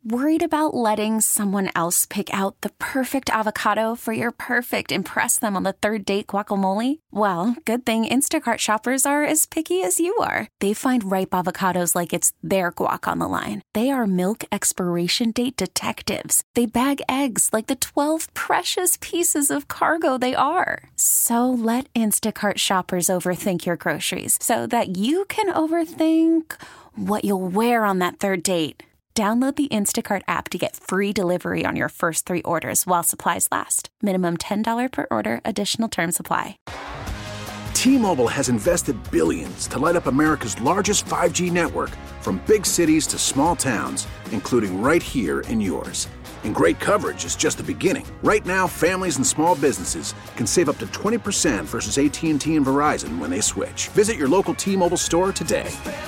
Worried about letting someone else pick out the perfect avocado for your perfect impress them on the third date guacamole? Well, good thing Instacart shoppers are as picky as you are. They find ripe avocados like it's their guac on the line. They are milk expiration date detectives. They bag eggs like the 12 precious pieces of cargo they are. So let Instacart shoppers overthink your groceries so that you can overthink what you'll wear on that third date. Download the Instacart app to get free delivery on your first 3 orders while supplies last. Minimum $10 per order. Additional terms apply. T-Mobile has invested billions to light up America's largest 5G network, from big cities to small towns, including right here in yours. And great coverage is just the beginning. Right now, families and small businesses can save up to 20% versus AT&T and Verizon when they switch. Visit your local T-Mobile store today.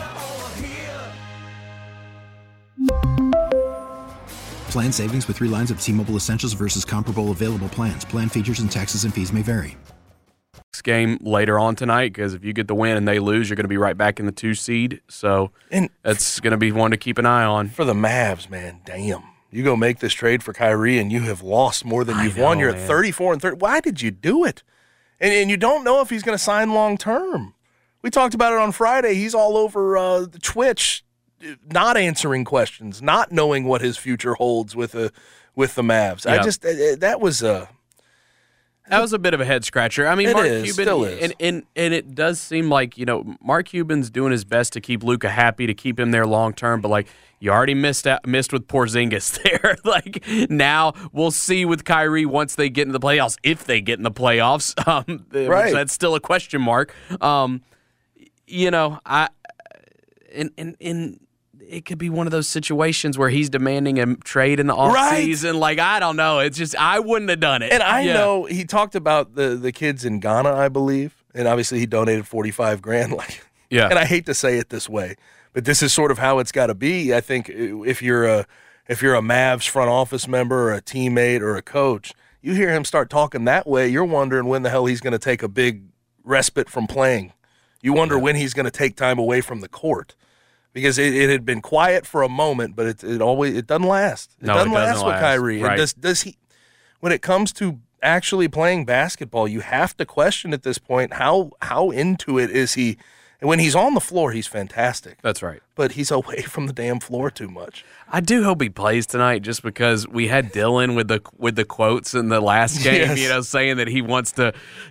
Plan savings with 3 lines of T-Mobile Essentials versus comparable available plans. Plan features and taxes and fees may vary. Game later on tonight, because if you get the win and they lose, you're going to be right back in the 2 seed. So that's going to be one to keep an eye on. For the Mavs, man, damn. You go make this trade for Kyrie and you have lost more than you've won. You're at 34-30. Why did you do it? And you don't know if he's going to sign long term. We talked about it on Friday. He's all over Twitch, not answering questions, not knowing what his future holds with the Mavs. Yep. That was a bit of a head scratcher. I mean, Mark Cuban still is. And it does seem like, Mark Cuban's doing his best to keep Luka happy, to keep him there long term, but like you already missed with Porzingis there. Like now we'll see with Kyrie once they get in the playoffs, if they get in the playoffs. Right. That's still a question mark. It could be one of those situations where he's demanding a trade in the offseason. Right. Like, I don't know. It's just, I wouldn't have done it. And I know he talked about the kids in Ghana, I believe, and obviously he donated $45,000. And I hate to say it this way, but this is sort of how it's got to be. I think if you're a Mavs front office member or a teammate or a coach, you hear him start talking that way, you're wondering when the hell he's going to take a big respite from playing. You wonder when he's going to take time away from the court. Because it had been quiet for a moment, but it doesn't last. It doesn't last with Kyrie. Right. And does he? When it comes to actually playing basketball, you have to question at this point how into it is he. And when he's on the floor, he's fantastic. That's right. But he's away from the damn floor too much. I do hope he plays tonight, just because we had Dylan with the quotes in the last game, saying that he wants to,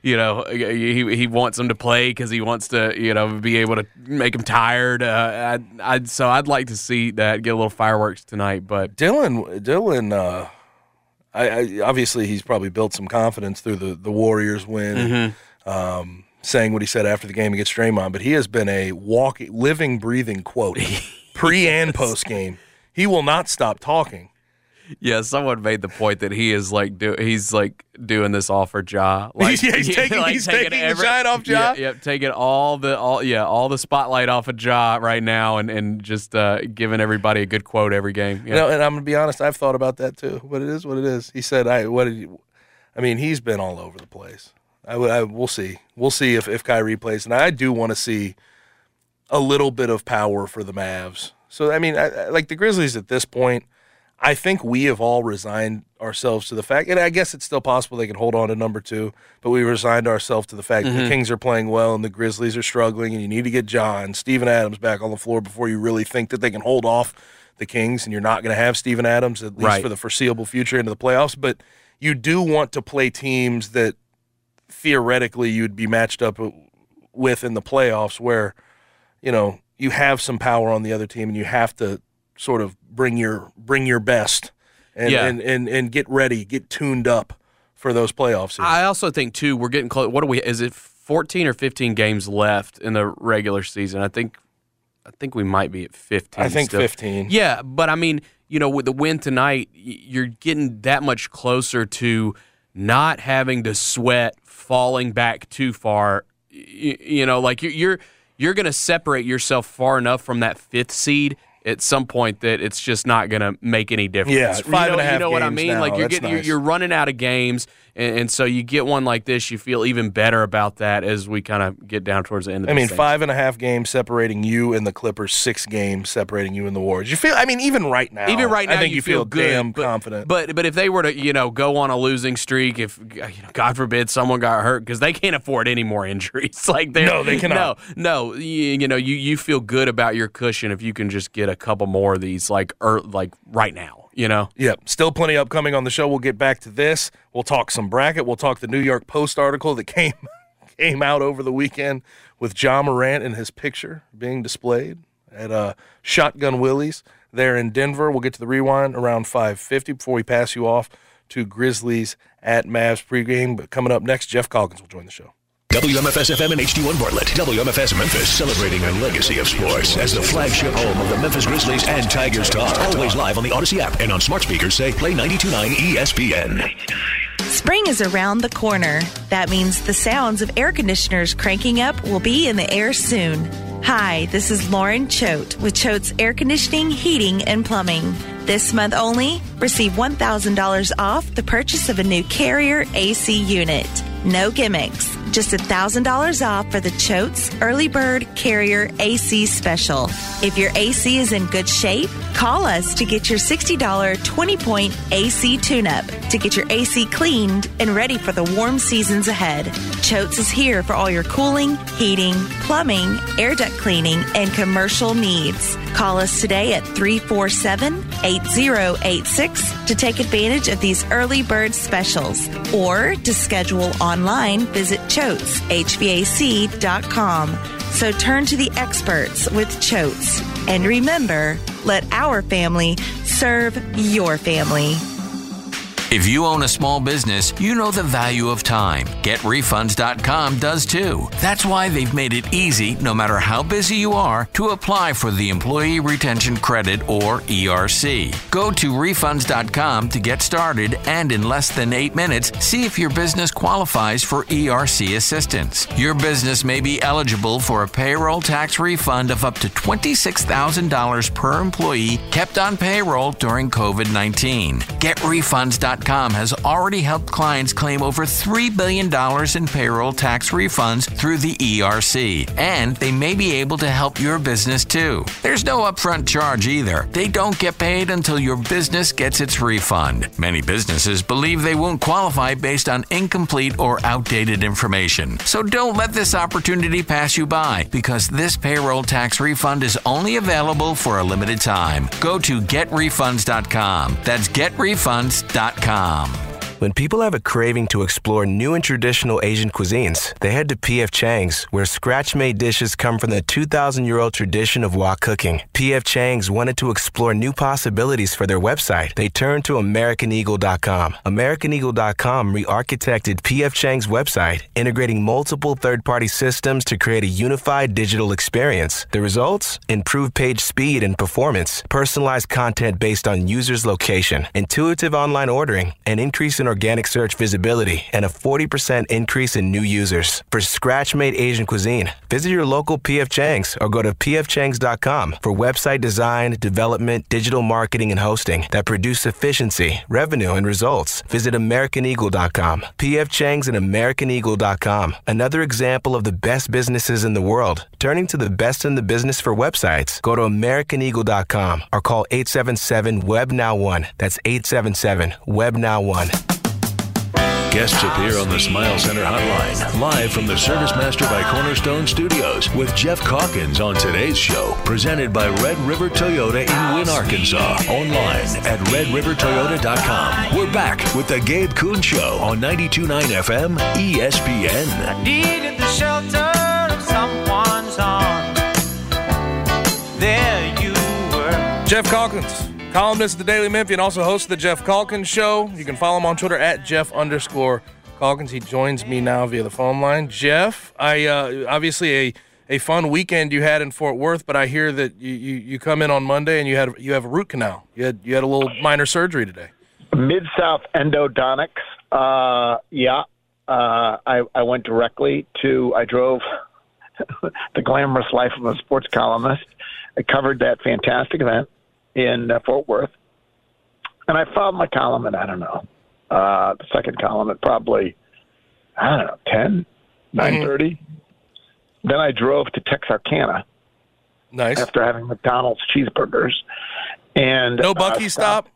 he wants him to play because he wants to, be able to make him tired. So I'd like to see that, get a little fireworks tonight. But Dylan, I obviously he's probably built some confidence through the Warriors win. Mm-hmm. Saying what he said after the game against Draymond, but he has been a living, breathing quote pre and post game. He will not stop talking. Yeah, someone made the point that he is doing this all for Ja. Like, he's taking the shine off Ja. Taking all the spotlight off of Ja right now, and just giving everybody a good quote every game. Yeah. And I'm gonna be honest, I've thought about that too. But it is what it is. He said, he's been all over the place. We'll see. We'll see if Kyrie plays. And I do want to see a little bit of power for the Mavs. So, like the Grizzlies at this point, I think we have all resigned ourselves to the fact, and I guess it's still possible they can hold on to number 2, but we resigned ourselves to the fact that the Kings are playing well and the Grizzlies are struggling, and you need to get John, Steven Adams back on the floor before you really think that they can hold off the Kings, and you're not going to have Steven Adams, at least for the foreseeable future, into the playoffs. But you do want to play teams that theoretically you'd be matched up with in the playoffs, where you have some power on the other team and you have to sort of bring your best and get ready, get tuned up for those playoffs. I also think too, we're getting close. Is it 14 or 15 games left in the regular season? I think we might be at 15. I think still. 15. Yeah, but with the win tonight, you're getting that much closer to not having to sweat falling back too far. Like you're going to separate yourself far enough from that 5th seed at some point that it's just not going to make any difference. Yeah, 5.5 You know what I games mean? now, Like that's nice. you're running out of games, and so you get one like this, you feel even better about that as we kind of get down towards the end of the season. 5.5 games separating you and the Clippers, 6 games separating you and the Warriors. You feel, even right now, I think you feel good, damn confident. But if they were to, go on a losing streak, if God forbid someone got hurt, because they can't afford any more injuries. No, they cannot. No, you feel good about your cushion if you can just get a couple more of these, like right now. Yep. Still plenty upcoming on the show. We'll get back to this. We'll talk some bracket. We'll talk the New York Post article that came out over the weekend with John Morant and his picture being displayed at Shotgun Willie's there in Denver. We'll get to the rewind around 5:50 before we pass you off to Grizzlies at Mavs pregame. But coming up next, Jeff Calkins will join the show. WMFS-FM and HD1 Bartlett. WMFS Memphis, celebrating a legacy of sports as the flagship home of the Memphis Grizzlies and Tigers talk. Always live on the Odyssey app and on smart speakers. Say Play 92.9 ESPN. Spring is around the corner. That means the sounds of air conditioners cranking up will be in the air soon. Hi, this is Lauren Choate with Choate's Air Conditioning, Heating, and Plumbing. This month only, receive $1,000 off the purchase of a new Carrier AC unit. No gimmicks, just $1,000 off for the Choate's Early Bird Carrier AC Special. If your AC is in good shape, call us to get your $60 20-point AC tune-up to get your AC cleaned and ready for the warm seasons ahead. Choate's is here for all your cooling, heating, plumbing, air duct cleaning, and commercial needs. Call us today at 347-8086 to take advantage of these early bird specials. Or to schedule online, visit ChoatesHVAC.com. So turn to the experts with Choates. And remember, let our family serve your family. If you own a small business, you know the value of time. GetRefunds.com does too. That's why they've made it easy, no matter how busy you are, to apply for the Employee Retention Credit, or ERC. Go to Refunds.com to get started, and in less than 8 minutes, see if your business qualifies for ERC assistance. Your business may be eligible for a payroll tax refund of up to $26,000 per employee kept on payroll during COVID-19. GetRefunds.com has already helped clients claim over $3 billion in payroll tax refunds through the ERC, and they may be able to help your business too. There's no upfront charge either. They don't get paid until your business gets its refund. Many businesses believe they won't qualify based on incomplete or outdated information. So don't let this opportunity pass you by, because this payroll tax refund is only available for a limited time. Go to GetRefunds.com. That's GetRefunds.com. When people have a craving to explore new and traditional Asian cuisines, they head to P.F. Chang's, where scratch-made dishes come from the 2,000-year-old tradition of wok cooking. P.F. Chang's wanted to explore new possibilities for their website. They turned to AmericanEagle.com. AmericanEagle.com re-architected P.F. Chang's website, integrating multiple third-party systems to create a unified digital experience. The results? Improved page speed and performance, personalized content based on users' location, intuitive online ordering, an increase in organic search visibility, and a 40% increase in new users. For scratch-made Asian cuisine, visit your local P.F. Chang's or go to pfchangs.com for website design, development, digital marketing, and hosting that produce efficiency, revenue, and results. Visit AmericanEagle.com. P.F. Chang's and AmericanEagle.com. Another example of the best businesses in the world, turning to the best in the business for websites. Go to AmericanEagle.com or call 877-WEB-NOW1. That's 877-WEB-NOW1. Guests appear on the Smile Center hotline, live from the Service Master by Cornerstone Studios, with Jeff Calkins on today's show, presented by Red River Toyota in Wynne, Arkansas. Online at redrivertoyota.com. We're back with the Gabe Kuhn Show on 92.9 FM ESPN. I needed the shelter of someone's arms. There you were. Jeff Calkins, columnist of the Daily Memphian, also host of the Jeff Calkins Show. You can follow him on Twitter at Jeff_Calkins. He joins me now via the phone line. Jeff, obviously a fun weekend you had in Fort Worth, but I hear that you come in on Monday and you have a root canal. You had a little minor surgery today. Mid-South endodontics. I went directly to. I drove the glamorous life of a sports columnist. I covered that fantastic event in Fort Worth. And I filed my column at, I don't know, the second column at probably, 10, 9:30. Then I drove to Texarkana. Nice. After having McDonald's cheeseburgers. And no Buc-ee's stop?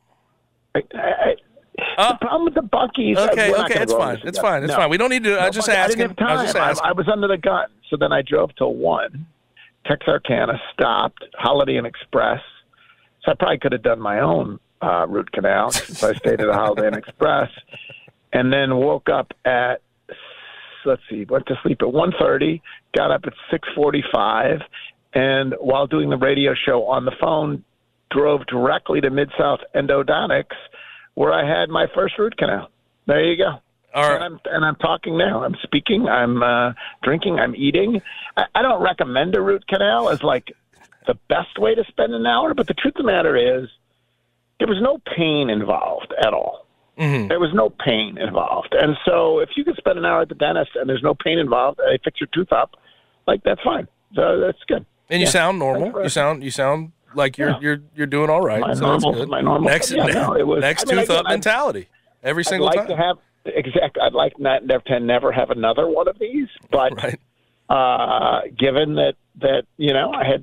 The problem with the Buc-ee's. Okay, it's fine. It's fine. It's fine. We don't need to. I just asking. I didn't have time. I was under the gun. So then I drove till 1. Texarkana, stopped, Holiday Inn Express. So I probably could have done my own root canal since I stayed at a Holiday Inn Express. And then woke up at, went to sleep at 1:30, got up at 6:45, and while doing the radio show on the phone, drove directly to Mid-South Endodontics, where I had my first root canal. There you go. All right. And I'm talking now. I'm speaking. I'm drinking. I'm eating. I don't recommend a root canal as like the best way to spend an hour, but the truth of the matter is there was no pain involved at all. Mm-hmm. There was no pain involved. And so if you can spend an hour at the dentist and there's no pain involved, they fix your tooth up, like that's fine. So that's good. And you sound normal. You sound like you're doing all right. That's good. My normal. Next tooth up mentality every single time. I'd like to never have another one of these, but given that I had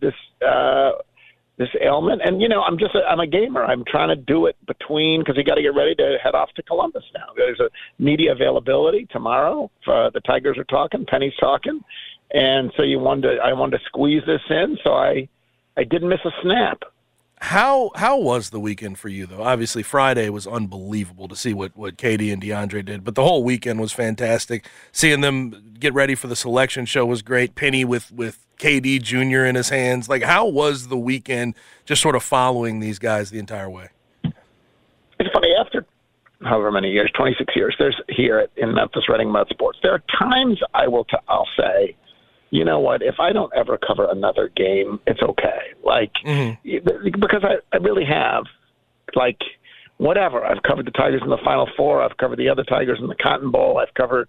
this ailment, and I'm a gamer. I'm trying to do it between, because you got to get ready to head off to Columbus now. There's a media availability tomorrow. The Tigers are talking, Penny's talking, and so I wanted to squeeze this in, so I didn't miss a snap. How was the weekend for you, though? Obviously, Friday was unbelievable to see what Katie and DeAndre did, but the whole weekend was fantastic. Seeing them get ready for the selection show was great. Penny with KD Jr. in his hands. Like, how was the weekend just sort of following these guys the entire way? It's funny, after however many years, 26 years, there's here in Memphis Reading Mud Sports, there are times I'll say, you know what, if I don't ever cover another game, it's okay. Like, because I really have, like, whatever. I've covered the Tigers in the Final Four. I've covered the other Tigers in the Cotton Bowl. I've covered,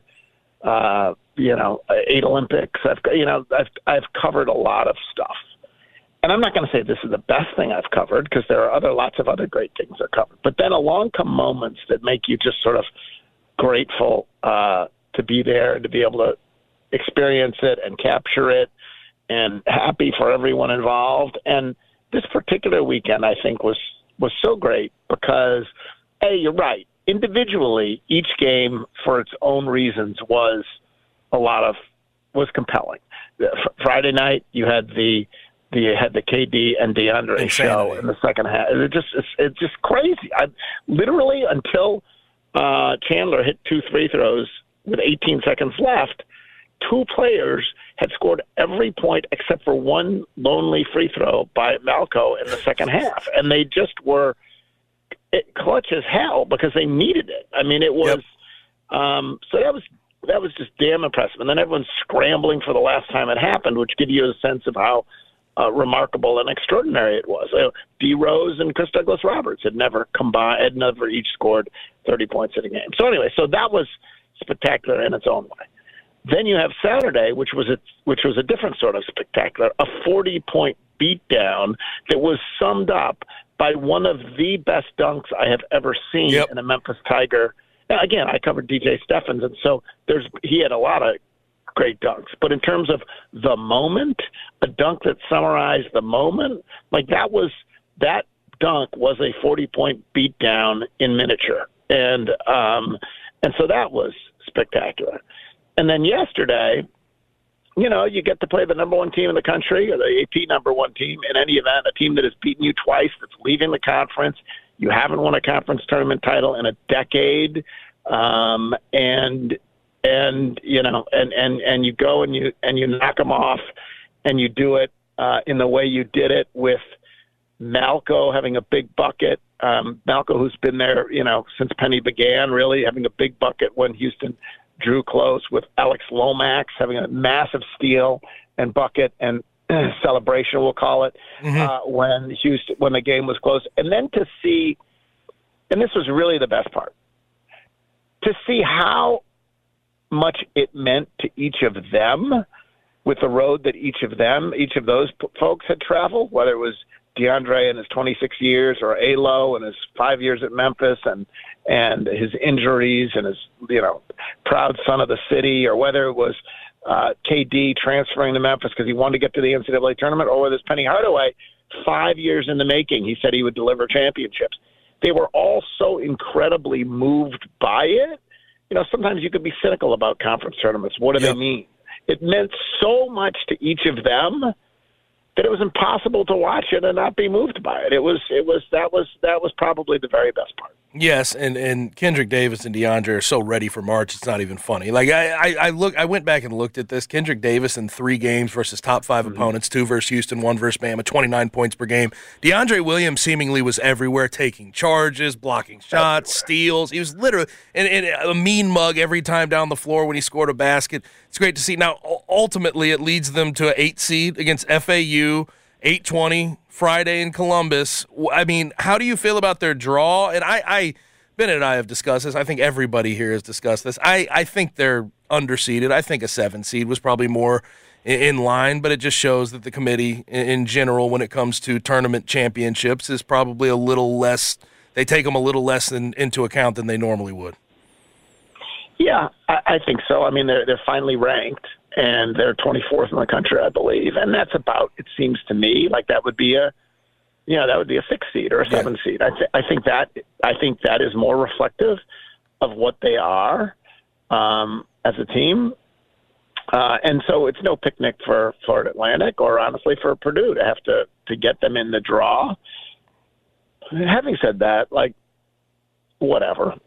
8 Olympics. I've covered a lot of stuff. And I'm not going to say this is the best thing I've covered, because there are lots of other great things I've covered. But then along come moments that make you just sort of grateful to be there and to be able to experience it and capture it, and happy for everyone involved. And this particular weekend, I think, was so great because, A, you're right. Individually, each game for its own reasons was compelling. Friday night, you had the KD and DeAndre show in the second half. It's just crazy. I literally, until Chandler hit 2 free throws with 18 seconds left, 2 players had scored every point except for one lonely free throw by Malco in the second half. And they just were clutch as hell because they needed it. I mean, it was so that was just damn impressive. And then everyone's scrambling for the last time it happened, which gives you a sense of how remarkable and extraordinary it was. D. Rose and Chris Douglas Roberts had never each scored 30 points in a game. So anyway, that was spectacular in its own way. Then you have Saturday, which was a different sort of spectacular, a 40-point beatdown that was summed up by one of the best dunks I have ever seen in a Memphis Tiger. Now, again, I covered DJ Steffens, and so he had a lot of great dunks. But in terms of the moment, a dunk that summarized the moment, like that dunk was a 40-point beatdown in miniature, and so that was spectacular. And then yesterday, you get to play the number 1 team in the country, or the AP number 1 team in any event, a team that has beaten you twice, that's leaving the conference. You haven't won a conference tournament title in a decade. And you go and you knock them off, and you do it in the way you did it, with Malco having a big bucket. Malco, who's been there, since Penny began, really having a big bucket when Houston drew close, with Alex Lomax having a massive steal and bucket and celebration, we'll call it, when the game was close. And then to see, and this was really the best part, to see how much it meant to each of them with the road that each of those folks had traveled, whether it was DeAndre in his 26 years or Alo in his 5 years at Memphis and his injuries and his, proud son of the city, or whether it was KD transferring to Memphis because he wanted to get to the NCAA tournament, or whether it's Penny Hardaway, 5 years in the making, he said he would deliver championships. They were all so incredibly moved by it. Sometimes you could be cynical about conference tournaments. What do they mean? It meant so much to each of them that it was impossible to watch it and not be moved by it. That was probably the very best part. Yes, and Kendrick Davis and DeAndre are so ready for March, it's not even funny. Like I went back and looked at this. Kendrick Davis in 3 games versus top 5 opponents, 2 versus Houston, 1 versus Bama, 29 points per game. DeAndre Williams seemingly was everywhere, taking charges, blocking shots, steals. He was literally and a mean mug every time down the floor when he scored a basket. It's great to see. Now, ultimately, it leads them to an 8 seed against FAU, 8:20 Friday in Columbus. I mean, how do you feel about their draw? And Bennett and I have discussed this. I think everybody here has discussed this. I think they're underseeded. I think a 7 seed was probably more in line, but it just shows that the committee in general, when it comes to tournament championships, is probably a little less. They take them a little less into account than they normally would. Yeah, I think so. I mean, they're finally ranked, and they're 24th in the country, I believe, and that's about. It seems to me like that would be a 6 seed or a 7 seed. I think that is more reflective of what they are as a team, and so it's no picnic for Florida Atlantic or honestly for Purdue to have to get them in the draw. Having said that, whatever,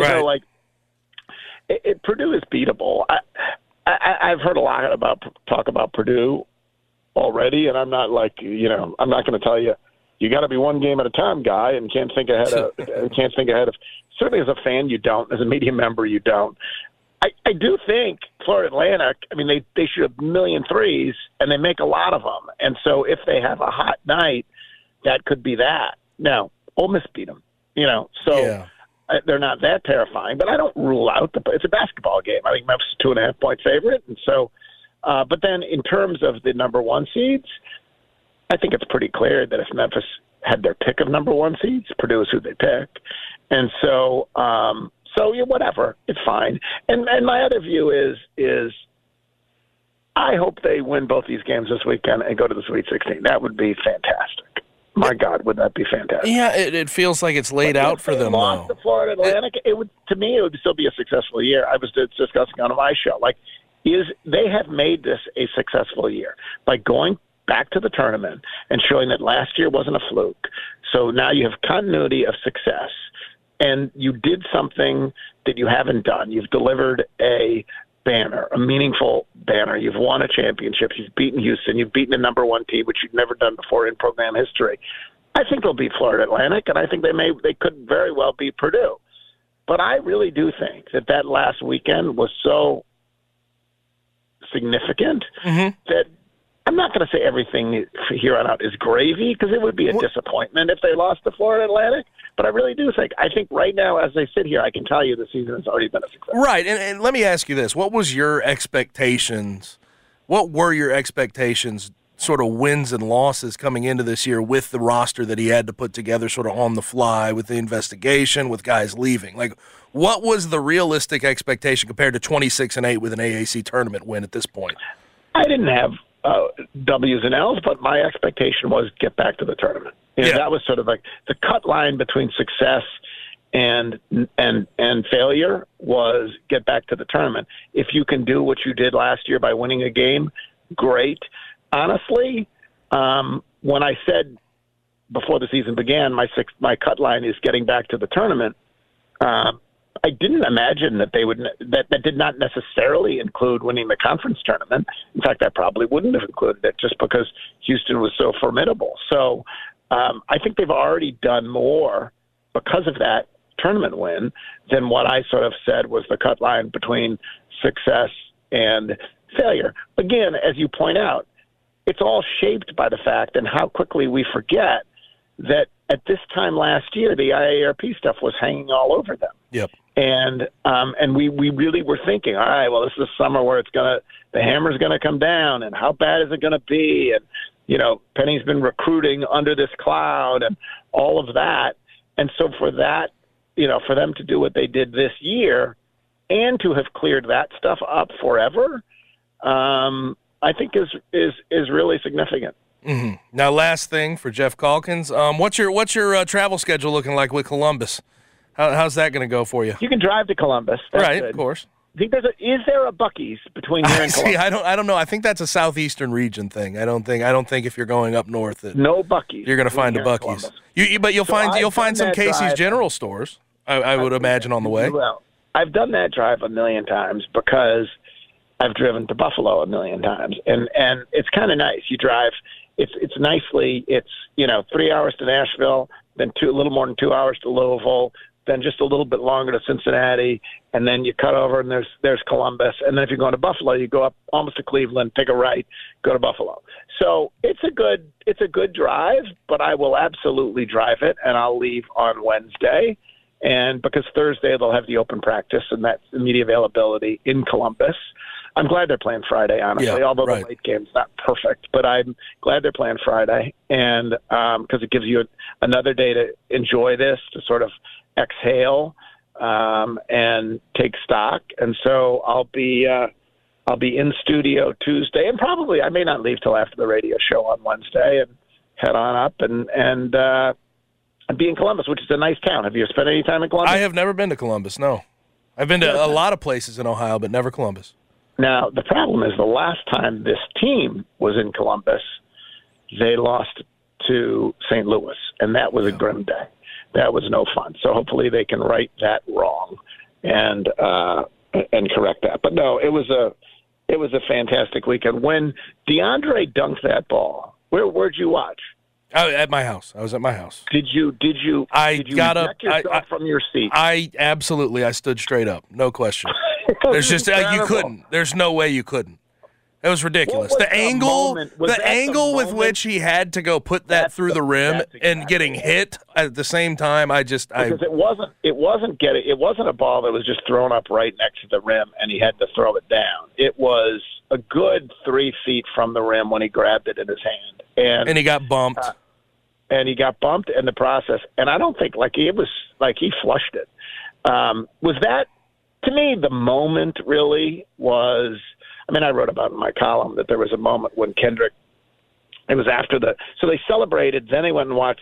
Purdue is beatable. I've heard a lot about talk about Purdue already, and I'm not I'm not going to tell you got to be one game at a time, guy, and can't think ahead of. Certainly, as a fan, you don't. As a media member, you don't. I do think Florida Atlantic. I mean, they shoot a million threes, and they make a lot of them. And so, if they have a hot night, that could be that. Now, Ole Miss beat them. They're not that terrifying, but I don't rule out it's a basketball game. I think Memphis is 2.5-point favorite, and so. But then, in terms of the number 1 seeds, I think it's pretty clear that if Memphis had their pick of number 1 seeds, Purdue is who they pick, and so whatever, it's fine. And my other view is, I hope they win both these games this weekend and go to the Sweet 16. That would be fantastic. My God, would that be fantastic? Yeah, it feels like it's laid out for them. Lost to Florida Atlantic, it would still be a successful year. I was discussing on my show, they have made this a successful year by going back to the tournament and showing that last year wasn't a fluke. So now you have continuity of success, and you did something that you haven't done. You've delivered a banner, a meaningful banner. You've won a championship. You've beaten Houston. You've beaten a number 1 team, which you've never done before in program history. I think they'll beat Florida Atlantic, and I think they could very well beat Purdue. But I really do think that last weekend was so significant that I'm not going to say everything here on out is gravy, because it would be a disappointment if they lost to Florida Atlantic. But I really do think, right now, as I sit here, I can tell you the season has already been a success. Right, and let me ask you this. What were your expectations, sort of wins and losses coming into this year with the roster that he had to put together sort of on the fly with the investigation, with guys leaving? What was the realistic expectation compared to 26-8 with an AAC tournament win at this point? I didn't have W's and L's, but my expectation was get back to the tournament. That was sort of like the cut line between success and failure was get back to the tournament. If you can do what you did last year by winning a game, great. Honestly, when I said before the season began, my cut line is getting back to the tournament, I didn't imagine that that did not necessarily include winning the conference tournament. In fact, I probably wouldn't have included it just because Houston was so formidable. So I think they've already done more because of that tournament win than what I sort of said was the cut line between success and failure. Again, as you point out, it's all shaped by the fact and how quickly we forget that at this time last year, the IARP stuff was hanging all over them. Yep. And we really were thinking, all right, well, this is a summer where the hammer's gonna come down, and how bad is it gonna be? And Penny's been recruiting under this cloud and all of that. And so for that, for them to do what they did this year and to have cleared that stuff up forever, I think is really significant. Mm-hmm. Now, last thing for Jeff Calkins, what's your travel schedule looking like with Columbus? How's that going to go for you? You can drive to Columbus. That's right, good. Of course. I think is there a Buc-ee's between here and Columbus? I don't know. I think that's a southeastern region thing. I don't think if you're going up north, no Buc-ee's, you're going to find a Buc-ee's. You'll find some Casey's General stores. I would imagine on the way. Well, I've done that drive a million times because I've driven to Buffalo a million times, and it's kind of nice. You drive. It's nicely. It's 3 hours to Nashville, then a little more than 2 hours to Louisville, then just a little bit longer to Cincinnati, and then you cut over and there's Columbus, and then if you're going to Buffalo, you go up almost to Cleveland, take a right, go to Buffalo. So it's a good drive, but I will absolutely drive it, and I'll leave on Wednesday, and because Thursday they'll have the open practice and that's media availability in Columbus. I'm glad they're playing Friday, honestly, although the late game's not perfect. But I'm glad they're playing Friday, and because it gives you another day to enjoy this, to sort of exhale and take stock. And so I'll be in studio Tuesday, and probably I may not leave till after the radio show on Wednesday, and head on up and be in Columbus, which is a nice town. Have you spent any time in Columbus? I have never been to Columbus. No, I've been to a lot of places in Ohio, but never Columbus. Now, the problem is the last time this team was in Columbus, they lost to St. Louis, and that was a grim day. That was no fun. So hopefully they can right that wrong and correct that. But no, it was a fantastic weekend. When DeAndre dunked that ball, where'd you watch? At my house. I was at my house. Did you got up from your seat? I stood straight up, no question. There's just you couldn't. There's no way you couldn't. It was ridiculous. The angle with which he had to go put that through the rim and getting hit at the same time, because it wasn't a ball that was just thrown up right next to the rim and he had to throw it down. It was a good 3 feet from the rim when he grabbed it in his hand, and he got bumped. And he got bumped in the process. And I don't think it was like he flushed it. Was that, to me, the moment really was? I mean, I wrote about in my column that there was a moment when Kendrick. It was after so they celebrated. Then they went and watched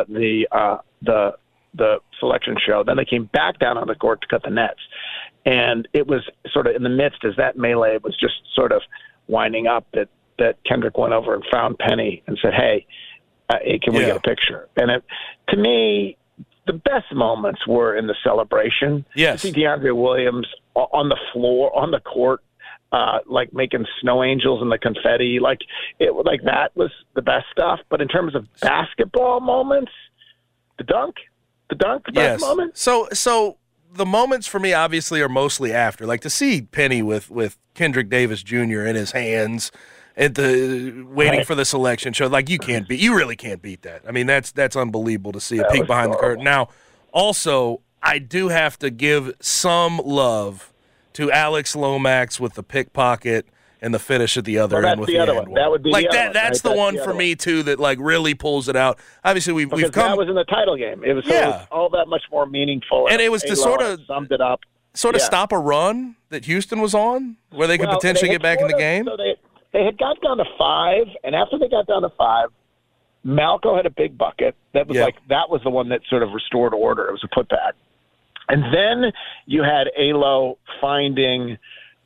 the selection show. Then they came back down on the court to cut the nets, and it was sort of in the midst as that melee was just sort of winding up that Kendrick went over and found Penny and said, "Hey, can we get a picture?" And to me, the best moments were in the celebration. Yes, to see DeAndre Williams on the floor, on the court. Like making snow angels and the confetti, that was the best stuff. But in terms of basketball moments, the dunk, best moment. So the moments for me obviously are mostly after, like to see Penny with Kendrick Davis Jr. in his hands at the waiting for the selection show. Like you really can't beat that. I mean that's unbelievable to see a peek behind the curtain. Now, also I do have to give some love to Alex Lomax with the pickpocket and the finish at the other end with the other one. That would be that's the one for me too that really pulls it out. Obviously we've come. That was in the title game. It was all that much more meaningful. And it was to sort of summed it up. Stop a run that Houston was on, where they could potentially get back in the game. So they had got down to 5, and after they got down to 5, Malco had a big bucket. That was that was the one that sort of restored order. It was a putback. And then you had Alo finding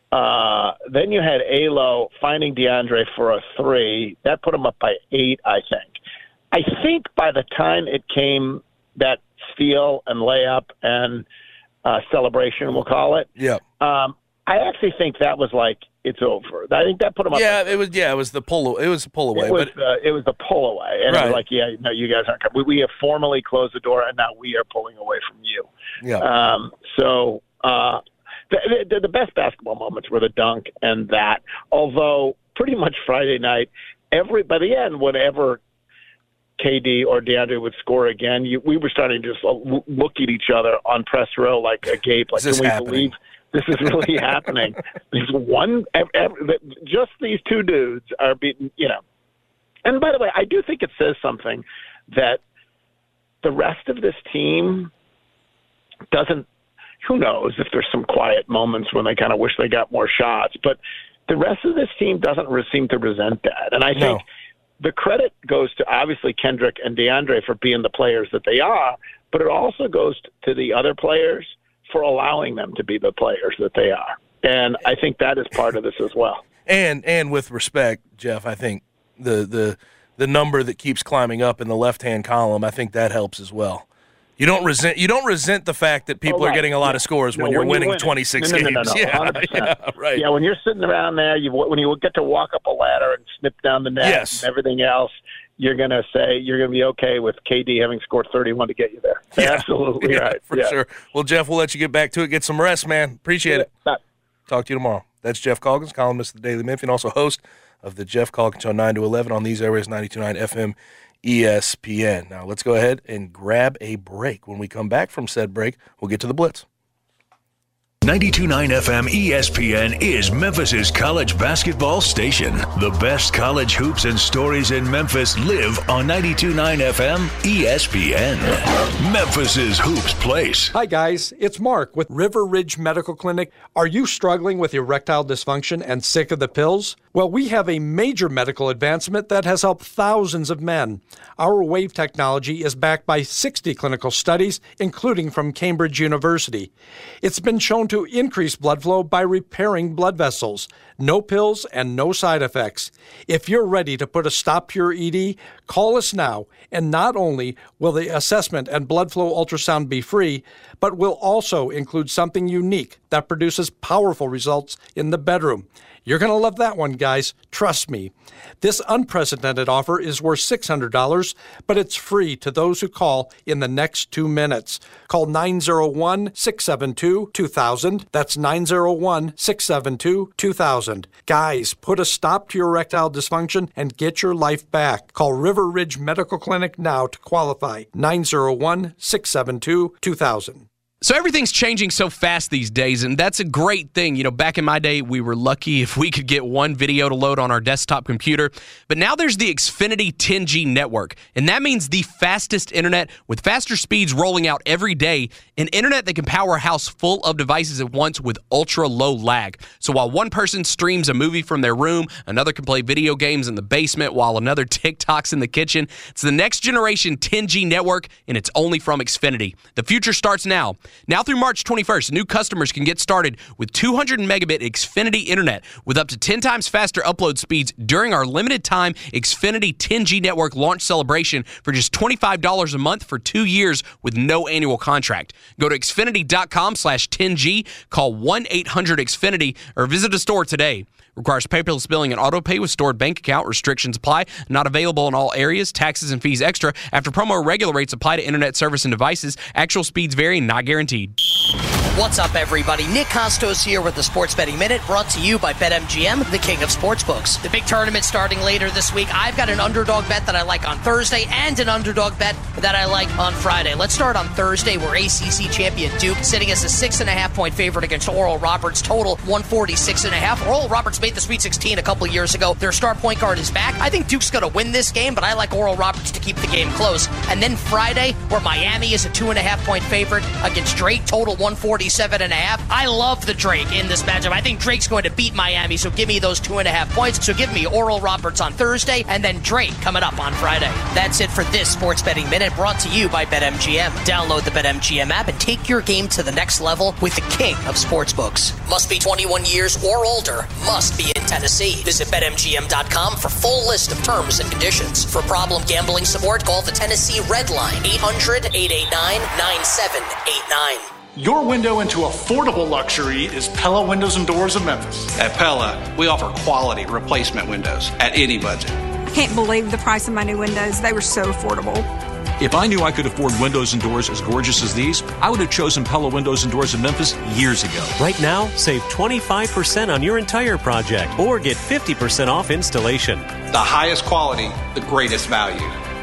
DeAndre for a 3. That put him up by 8, I think. I think by the time it came that steal and layup and celebration, we'll call it. Yeah. I actually think that was it's over. I think that put him up. Yeah, it was the pull. It was the pull away. It was the pull away, and it was no, you guys aren't coming. We have formally closed the door, and now we are pulling away from you. Yeah. The best basketball moments were the dunk and that. Although pretty much Friday night, by the end, whenever KD or DeAndre would score again, we were starting to just look at each other on press row like agape. Like, can we believe this is really happening? Just these two dudes are beating, And by the way, I do think it says something that the rest of this team doesn't. Who knows if there's some quiet moments when they kind of wish they got more shots, but the rest of this team doesn't seem to resent that. And I think the credit goes to obviously Kendrick and DeAndre for being the players that they are, but it also goes to the other players for allowing them to be the players that they are. And I think that is part of this as well. And with respect, Jeff, I think the number that keeps climbing up in the left-hand column, I think that helps as well. You don't resent the fact that people are getting a lot of scores when you're winning 26 games. No, yeah, right. Yeah, when you're sitting around there, when you get to walk up a ladder and snip down the net and everything else, you're going to be okay with KD having scored 31 to get you there. Yeah. Absolutely right. For sure. Well, Jeff, we'll let you get back to it. Get some rest, man. Appreciate it. Bye. Talk to you tomorrow. That's Jeff Calkins, columnist of the Daily Memphian, also host of the Jeff Calkins Show 9 to 11 on these airways, 92.9 FM. ESPN. Now, let's go ahead and grab a break. When we come back from said break, we'll get to the Blitz. 92.9 FM ESPN is Memphis's college basketball station. The best college hoops and stories in Memphis live on 92.9 FM ESPN. Memphis's Hoops Place. Hi guys, it's Mark with River Ridge Medical Clinic. Are you struggling with erectile dysfunction and sick of the pills? Well, we have a major medical advancement that has helped thousands of men. Our wave technology is backed by 60 clinical studies, including from Cambridge University. It's been shown to increase blood flow by repairing blood vessels. No pills and no side effects. If you're ready to put a stop to your ED, call us now. And not only will the assessment and blood flow ultrasound be free, but will also include something unique that produces powerful results in the bedroom. You're going to love that one, guys. Trust me. This unprecedented offer is worth $600, but it's free to those who call in the next 2 minutes. Call 901-672-2000. That's 901-672-2000. Guys, put a stop to your erectile dysfunction and get your life back. Call River Ridge Medical Clinic now to qualify. 901-672-2000. So everything's changing so fast these days, and that's a great thing. Back in my day, we were lucky if we could get one video to load on our desktop computer. But now there's the Xfinity 10G network, and that means the fastest internet with faster speeds rolling out every day, an internet that can power a house full of devices at once with ultra-low lag. So while one person streams a movie from their room, another can play video games in the basement while another TikToks in the kitchen. It's the next generation 10G network, and it's only from Xfinity. The future starts now. Now through March 21st, new customers can get started with 200 megabit Xfinity internet with up to 10 times faster upload speeds during our limited time Xfinity 10G network launch celebration for just $25 a month for 2 years with no annual contract. Go to Xfinity.com/10G, call 1-800-XFINITY, or visit a store today. Requires paperless billing and auto pay with stored bank account. Restrictions apply. Not available in all areas. Taxes and fees extra. After promo, regular rates apply to internet service and devices. Actual speeds vary, not guaranteed. What's up, everybody? Nick Costos here with the Sports Betting Minute, brought to you by BetMGM, the king of sportsbooks. The big tournament starting later this week. I've got an underdog bet that I like on Thursday and an underdog bet that I like on Friday. Let's start on Thursday, where ACC champion Duke sitting as a 6.5-point favorite against Oral Roberts. Total 146.5. Oral Roberts made the Sweet 16 a couple years ago. Their star point guard is back. I think Duke's going to win this game, but I like Oral Roberts to keep the game close. And then Friday, where Miami is a 2.5-point favorite against Drake. Total 147.5. I love the Drake in this matchup. I think Drake's going to beat Miami, so give me those 2.5 points. So give me Oral Roberts on Thursday, and then Drake coming up on Friday. That's it for this Sports Betting Minute, brought to you by BetMGM. Download the BetMGM app and take your game to the next level with the king of sportsbooks. Must be 21 years or older. Must be in Tennessee. Visit BetMGM.com for full list of terms and conditions. For problem gambling support, call the Tennessee Red Line, 800-889-9789. Your window into affordable luxury is Pella Windows and Doors of Memphis. At Pella, we offer quality replacement windows at any budget. Can't believe the price of my new windows. They were so affordable. If I knew I could afford windows and doors as gorgeous as these, I would have chosen Pella Windows and Doors of Memphis years ago. Right now, save 25% on your entire project or get 50% off installation. The highest quality, the greatest value.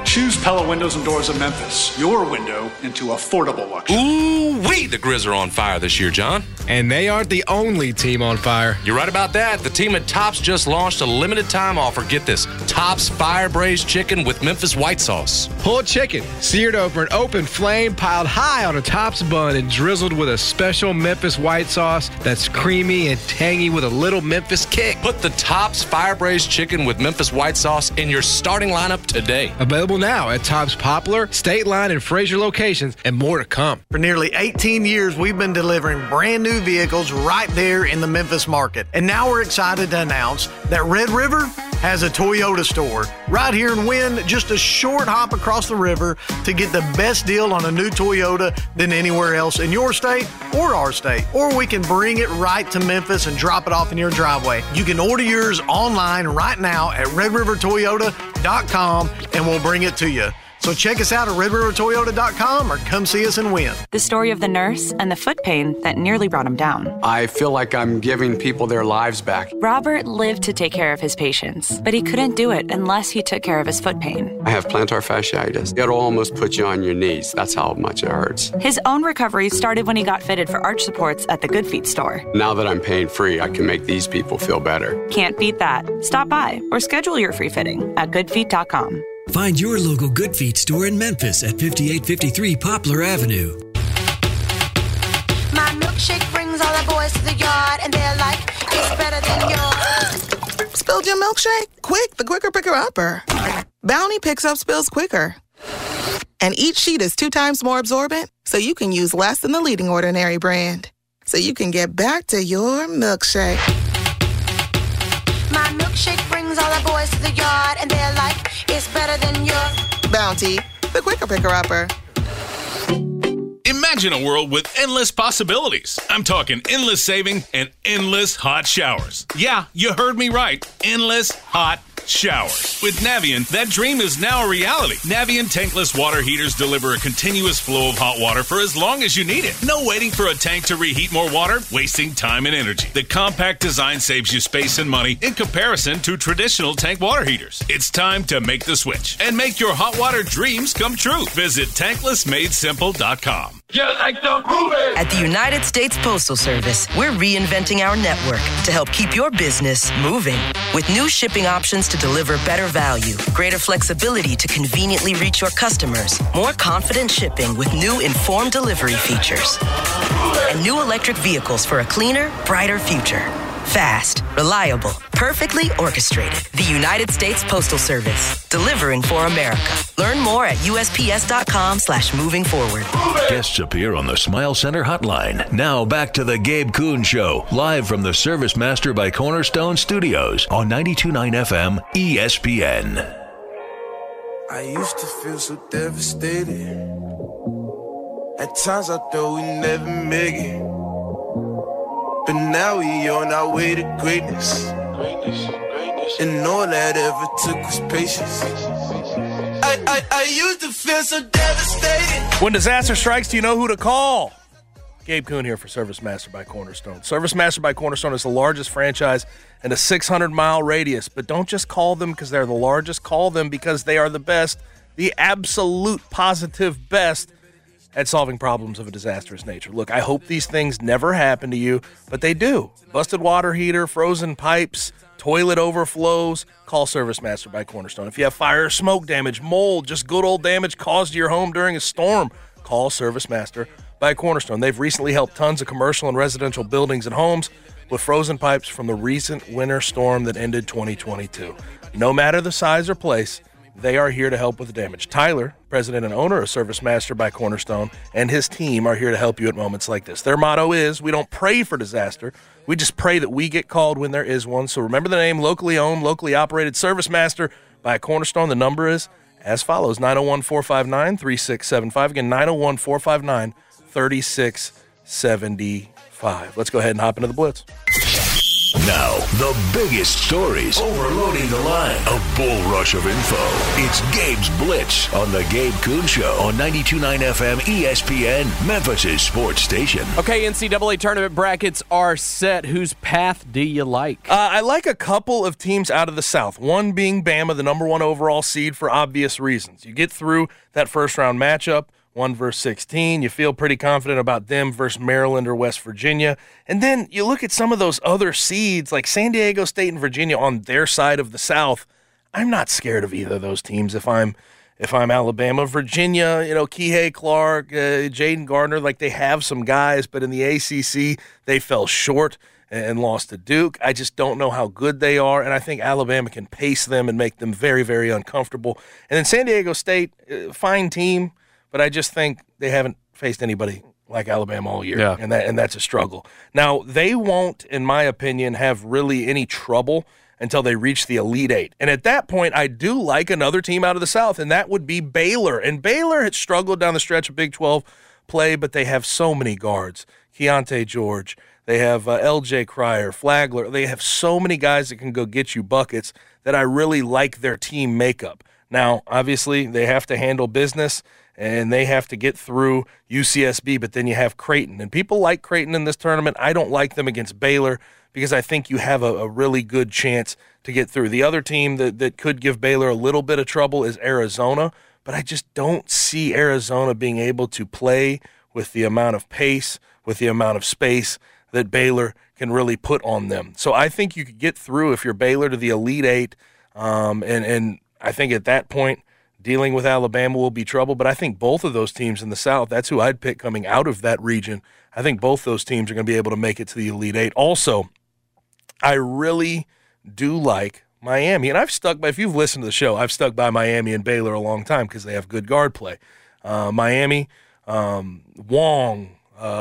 Choose Pella Windows and Doors of Memphis, your window into affordable luxury. Ooh-wee, the Grizz are on fire this year, John. And they aren't the only team on fire. You're right about that. The team at Tops just launched a limited time offer. Get this, Tops Fire Braised Chicken with Memphis white sauce. Pulled chicken, seared over an open flame, piled high on a Tops bun, and drizzled with a special Memphis white sauce that's creamy and tangy with a little Memphis kick. Put the Tops Fire Braised Chicken with Memphis white sauce in your starting lineup today. Available now at Tops Poplar, State Line, and Fraser locations, and more to come. For nearly 18 years, we've been delivering brand new vehicles right there in the Memphis market. And now we're excited to announce that Red River has a Toyota store right here in Wynn, just a short hop across the river to get the best deal on a new Toyota than anywhere else in your state or our state. Or we can bring it right to Memphis and drop it off in your driveway. You can order yours online right now at redrivertoyota.com and we'll bring it to you. So check us out at redrivertoyota.com or come see us in Wynn. The story of the nurse and the foot pain that nearly brought him down. I feel like I'm giving people their lives back. Robert lived to take care of his patients, but he couldn't do it unless he took care of his foot pain. I have plantar fasciitis. It'll almost put you on your knees. That's how much it hurts. His own recovery started when he got fitted for arch supports at the Good Feet store. Now that I'm pain free, I can make these people feel better. Can't beat that. Stop by or schedule your free fitting at goodfeet.com. Find your local Good Feet store in Memphis at 5853 Poplar Avenue. My milkshake brings all the boys to the yard, and they're like, it's better than yours. Spilled your milkshake? Quick, the quicker picker-upper. Bounty picks up spills quicker. And each sheet is 2 times more absorbent, so you can use less than the leading Ordinary brand. So you can get back to your milkshake. My milkshake brings all the boys to the yard, and they're like, it's better than yours. Bounty, the quicker picker-upper. Imagine a world with endless possibilities. I'm talking endless saving and endless hot showers. Yeah, you heard me right. Endless hot showers. With Navien, that dream is now a reality. Navien tankless water heaters deliver a continuous flow of hot water for as long as you need it. No waiting for a tank to reheat more water, wasting time and energy. The compact design saves you space and money in comparison to traditional tank water heaters. It's time to make the switch and make your hot water dreams come true. Visit tanklessmadesimple.com. Just like the movie. At the United States Postal Service, we're reinventing our network to help keep your business moving. With new shipping options to deliver better value, greater flexibility to conveniently reach your customers, more confident shipping with new informed delivery features, and new electric vehicles for a cleaner, brighter future. Fast, reliable, perfectly orchestrated. The United States Postal Service, delivering for America. Learn more at USPS.com/moving forward. Guests appear on the Smile Center hotline. Now back to the Gabe Kuhn Show, live from the Service Master by Cornerstone Studios on 92.9 FM ESPN. I used to feel so devastated. At times I thought we'd never make it. But now we on our way to greatness. And all that ever took was patience. I used to feel so devastated. When disaster strikes, do you know who to call? Gabe Kuhn here for Service Master by Cornerstone. Service Master by Cornerstone is the largest franchise in a 600-mile radius. But don't just call them because they're the largest. Call them because they are the best, the absolute positive best at solving problems of a disastrous nature. Look, I hope these things never happen to you, but they do. Busted water heater, frozen pipes, toilet overflows, call Service Master by Cornerstone. If you have fire, smoke damage, mold, just good old damage caused to your home during a storm, call Service Master by Cornerstone. They've recently helped tons of commercial and residential buildings and homes with frozen pipes from the recent winter storm that ended 2022. No matter the size or place, they are here to help with the damage. Tyler, president and owner of Service Master by Cornerstone, and his team are here to help you at moments like this. Their motto is, we don't pray for disaster. We just pray that we get called when there is one. So remember the name, locally owned, locally operated Service Master by Cornerstone. The number is as follows, 901-459-3675. Again, 901-459-3675. Let's go ahead and hop into the Blitz. Now, the biggest stories overloading the line. A bull rush of info. It's Gabe's Blitz on the Gabe Kuhn Show on 92.9 FM ESPN, Memphis' sports station. Okay, NCAA tournament brackets are set. Whose path do you like? I like a couple of teams out of the South. One being Bama, the number 1 overall seed for obvious reasons. You get through that first-round matchup, 1 versus 16. You feel pretty confident about them versus Maryland or West Virginia. And then you look at some of those other seeds, like San Diego State and Virginia on their side of the South. I'm not scared of either of those teams if I'm Alabama. Virginia, Kihei Clark, Jaden Gardner, like they have some guys, but in the ACC, they fell short and lost to Duke. I just don't know how good they are, and I think Alabama can pace them and make them very, very uncomfortable. And then San Diego State, fine team, but I just think they haven't faced anybody like Alabama all year, and that's a struggle. Now, they won't, in my opinion, have really any trouble until they reach the Elite Eight. And at that point, I do like another team out of the South, and that would be Baylor. And Baylor had struggled down the stretch of Big 12 play, but they have so many guards. Keontae George, they have L.J. Cryer, Flagler. They have so many guys that can go get you buckets that I really like their team makeup. Now, obviously, they have to handle business, and they have to get through UCSB, but then you have Creighton. And people like Creighton in this tournament. I don't like them against Baylor because I think you have a really good chance to get through. The other team that could give Baylor a little bit of trouble is Arizona, but I just don't see Arizona being able to play with the amount of pace, with the amount of space that Baylor can really put on them. So I think you could get through if you're Baylor to the Elite Eight, and I think at that point, dealing with Alabama will be trouble, but I think both of those teams in the South, that's who I'd pick coming out of that region. I think both those teams are going to be able to make it to the Elite Eight. Also, I really do like Miami, and I've stuck by, if you've listened to the show, I've stuck by Miami and Baylor a long time because they have good guard play. Miami, Wong,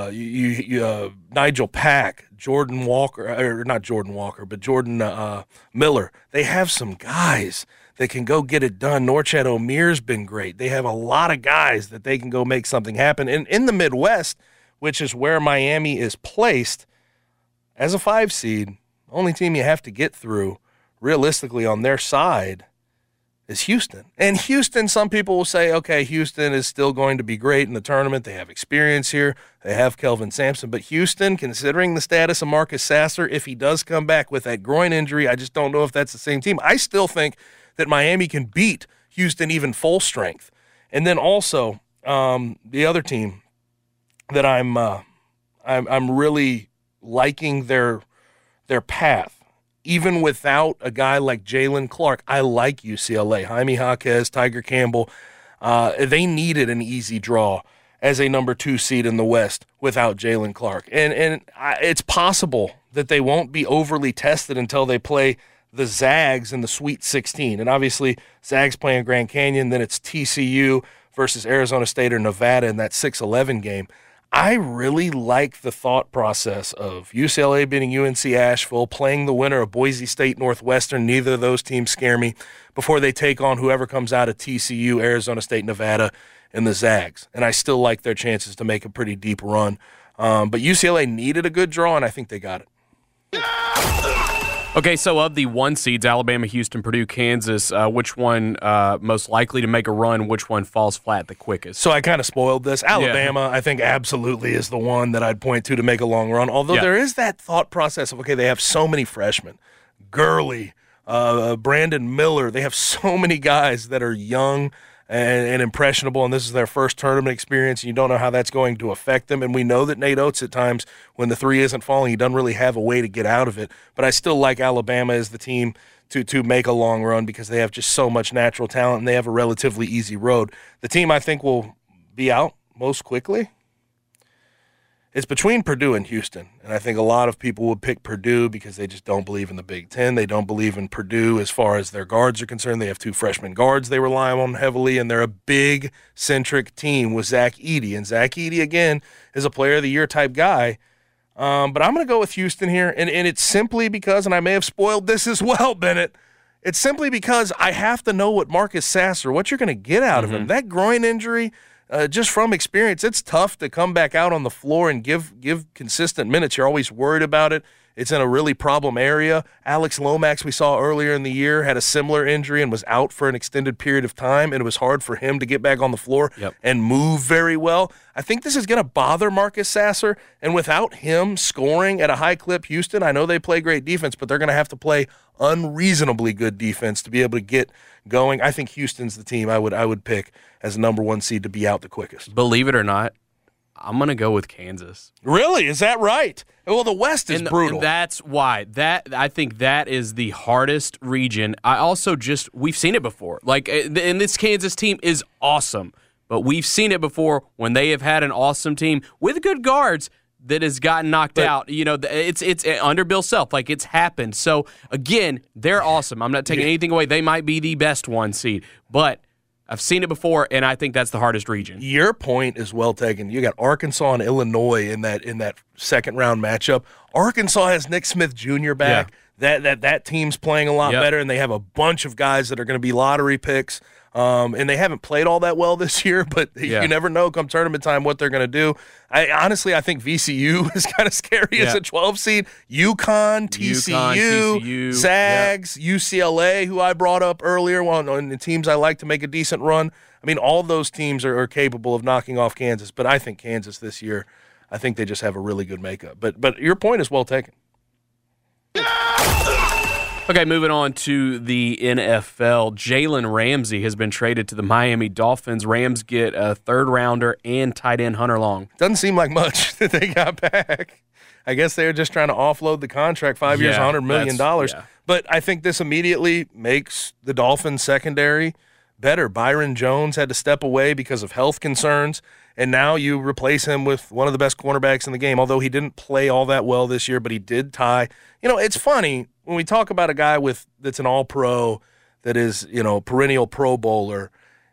Nigel Pack, Jordan Walker, or not Jordan Walker, but Jordan Miller. They have some guys that can go get it done. Norchad Omir's been great. They have a lot of guys that they can go make something happen. And in the Midwest, which is where Miami is placed, as a 5 seed, the only team you have to get through, realistically, on their side is Houston. And Houston, some people will say, okay, Houston is still going to be great in the tournament. They have experience here. They have Kelvin Sampson. But Houston, considering the status of Marcus Sasser, if he does come back with that groin injury, I just don't know if that's the same team. I still think that Miami can beat Houston even full strength. And then also the other team that I'm really liking their path, even without a guy like Jalen Clark. I like UCLA. Jaime Jaquez, Tiger Campbell. They needed an easy draw as a number 2 seed in the West without Jalen Clark. And it's possible that they won't be overly tested until they play the Zags in the Sweet 16. And obviously, Zags playing Grand Canyon, then it's TCU versus Arizona State or Nevada in that 6-11 game. I really like the thought process of UCLA beating UNC Asheville, playing the winner of Boise State Northwestern. Neither of those teams scare me before they take on whoever comes out of TCU, Arizona State, Nevada, and the Zags. And I still like their chances to make a pretty deep run. But UCLA needed a good draw, and I think they got it. Okay, so of the 1 seeds, Alabama, Houston, Purdue, Kansas, which one most likely to make a run, which one falls flat the quickest? So I kind of spoiled this. Alabama, I think, absolutely is the one that I'd point to make a long run, although there is that thought process of, okay, they have so many freshmen. Gurley, Brandon Miller, they have so many guys that are young and impressionable, and this is their first tournament experience, and you don't know how that's going to affect them. And we know that Nate Oates at times, when the 3 isn't falling, he doesn't really have a way to get out of it. But I still like Alabama as the team to make a long run because they have just so much natural talent, and they have a relatively easy road. The team I think will be out most quickly, it's between Purdue and Houston, and I think a lot of people would pick Purdue because they just don't believe in the Big Ten. They don't believe in Purdue as far as their guards are concerned. They have 2 freshman guards they rely on heavily, and they're a big-centric team with Zach Edey. And Zach Edey, again, is a player of the year type guy. But I'm going to go with Houston here, and it's simply because, and I may have spoiled this as well, Bennett, it's simply because I have to know what Marcus Sasser, what you're going to get out of him. That groin injury, just from experience, it's tough to come back out on the floor and give consistent minutes. You're always worried about it It's in a really problem area. Alex Lomax, we saw earlier in the year, had a similar injury and was out for an extended period of time, and it was hard for him to get back on the floor and move very well. I think this is going to bother Marcus Sasser, and without him scoring at a high clip, Houston, I know they play great defense, but they're going to have to play unreasonably good defense to be able to get going. I think Houston's the team I would pick as the number 1 seed to be out the quickest. Believe it or not, I'm going to go with Kansas. Really? Is that right? Well, the West is brutal. And that's why. I think that is the hardest region. I also we've seen it before. Like, and this Kansas team is awesome, but we've seen it before when they have had an awesome team with good guards that has gotten knocked out. You know, it's under Bill Self. Like, it's happened. So, again, they're awesome. I'm not taking anything away. They might be the best 1 seed, but I've seen it before, and I think that's the hardest region. Your point is well taken. You got Arkansas and Illinois in that second-round matchup. Arkansas has Nick Smith Jr. back. Yeah. That team's playing a lot better, and they have a bunch of guys that are going to be lottery picks. And they haven't played all that well this year, but you never know come tournament time what they're going to do. I think VCU is kind of scary as a 12 seed. UConn, TCU, Zags, UCLA, who I brought up earlier, on the teams I like to make a decent run. I mean, all those teams are capable of knocking off Kansas, but I think Kansas this year, I think they just have a really good makeup. But your point is well taken. Okay, moving on to the NFL. Jalen Ramsey has been traded to the Miami Dolphins. Rams get a third-rounder and tight end Hunter Long. Doesn't seem like much that they got back. I guess they were just trying to offload the contract, 5 years, $100 million. But I think this immediately makes the Dolphins secondary better. Byron Jones had to step away because of health concerns, and now you replace him with one of the best cornerbacks in the game, although he didn't play all that well this year, but he did tie. You know, it's funny when we talk about a guy that's an all-pro, that is, perennial Pro Bowler,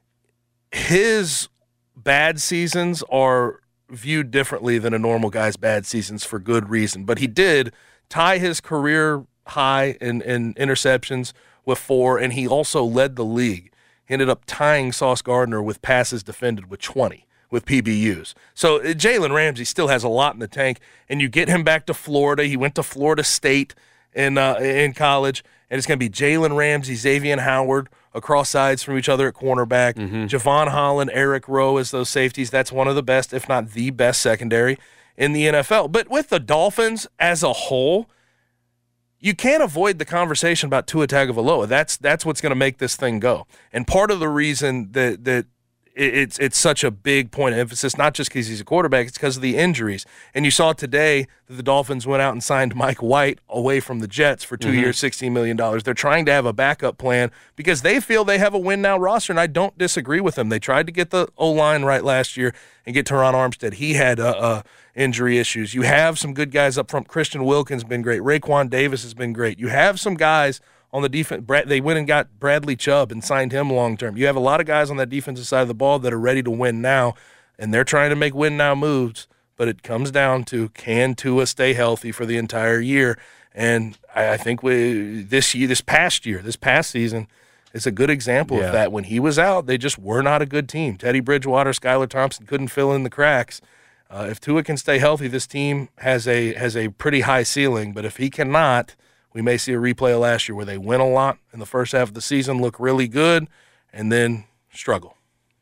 his bad seasons are viewed differently than a normal guy's bad seasons for good reason. But he did tie his career high in interceptions with 4, and he also led the league. He ended up tying Sauce Gardner with passes defended with 20 with PBUs. So Jalen Ramsey still has a lot in the tank, and you get him back to Florida. He went to Florida State in college, and it's going to be Jalen Ramsey, Xavier Howard across sides from each other at cornerback, Javon Holland, Eric Rowe as those safeties. That's one of the best, if not the best secondary in the NFL. But with the Dolphins as a whole, you can't avoid the conversation about Tua Tagovailoa. That's what's going to make this thing go. And part of the reason that it's such a big point of emphasis, not just because he's a quarterback, it's because of the injuries. And you saw today that the Dolphins went out and signed Mike White away from the Jets for 2 years, $16 million. They're trying to have a backup plan because they feel they have a win-now roster, and I don't disagree with them. They tried to get the O-line right last year and get Teron Armstead. He had injury issues. You have some good guys up front. Christian Wilkins has been great. Raekwon Davis has been great. You have some guys on the defense. They went and got Bradley Chubb and signed him long-term. You have a lot of guys on that defensive side of the ball that are ready to win now, and they're trying to make win-now moves, but it comes down to, can Tua stay healthy for the entire year? And I think this past season is a good example of that. When he was out, they just were not a good team. Teddy Bridgewater, Skylar Thompson couldn't fill in the cracks. If Tua can stay healthy, this team has a pretty high ceiling, but if he cannot, we may see a replay of last year where they win a lot in the first half of the season, look really good, and then struggle.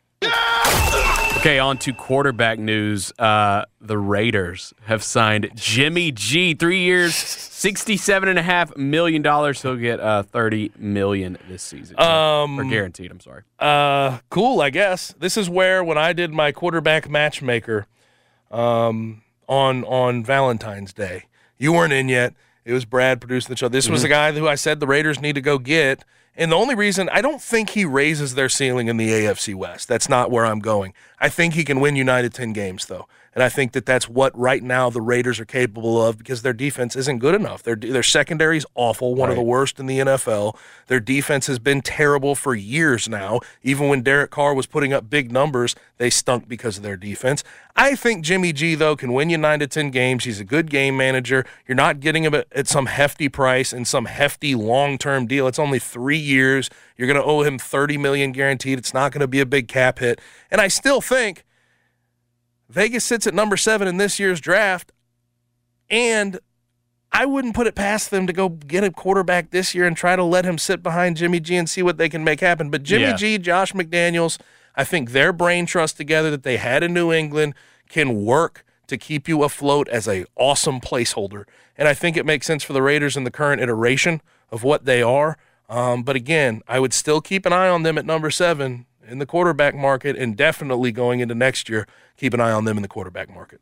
Okay, on to quarterback news. The Raiders have signed Jimmy G, 3 years, $67.5 million. He'll get $30 million this season. Or guaranteed, I'm sorry. Cool, I guess. This is where, when I did my quarterback matchmaker on Valentine's Day, you weren't in yet. It was Brad producing the show. This was a guy who I said the Raiders need to go get. And the only reason, I don't think he raises their ceiling in the AFC West. That's not where I'm going. I think he can win United 10 games, though. And I think that's what right now the Raiders are capable of because their defense isn't good enough. Their secondary is awful, one of the worst in the NFL. Their defense has been terrible for years now. Even when Derek Carr was putting up big numbers, they stunk because of their defense. I think Jimmy G, though, can win you 9 to 10 games. He's a good game manager. You're not getting him at some hefty price and some hefty long-term deal. It's only 3 years. You're going to owe him $30 million guaranteed. It's not going to be a big cap hit. And I still think Vegas sits at number 7 in this year's draft, and I wouldn't put it past them to go get a quarterback this year and try to let him sit behind Jimmy G and see what they can make happen. But Jimmy G, Josh McDaniels, I think their brain trust together that they had in New England can work to keep you afloat as a awesome placeholder. And I think it makes sense for the Raiders in the current iteration of what they are. But again, I would still keep an eye on them at number 7 in the quarterback market, and definitely going into next year, keep an eye on them in the quarterback market.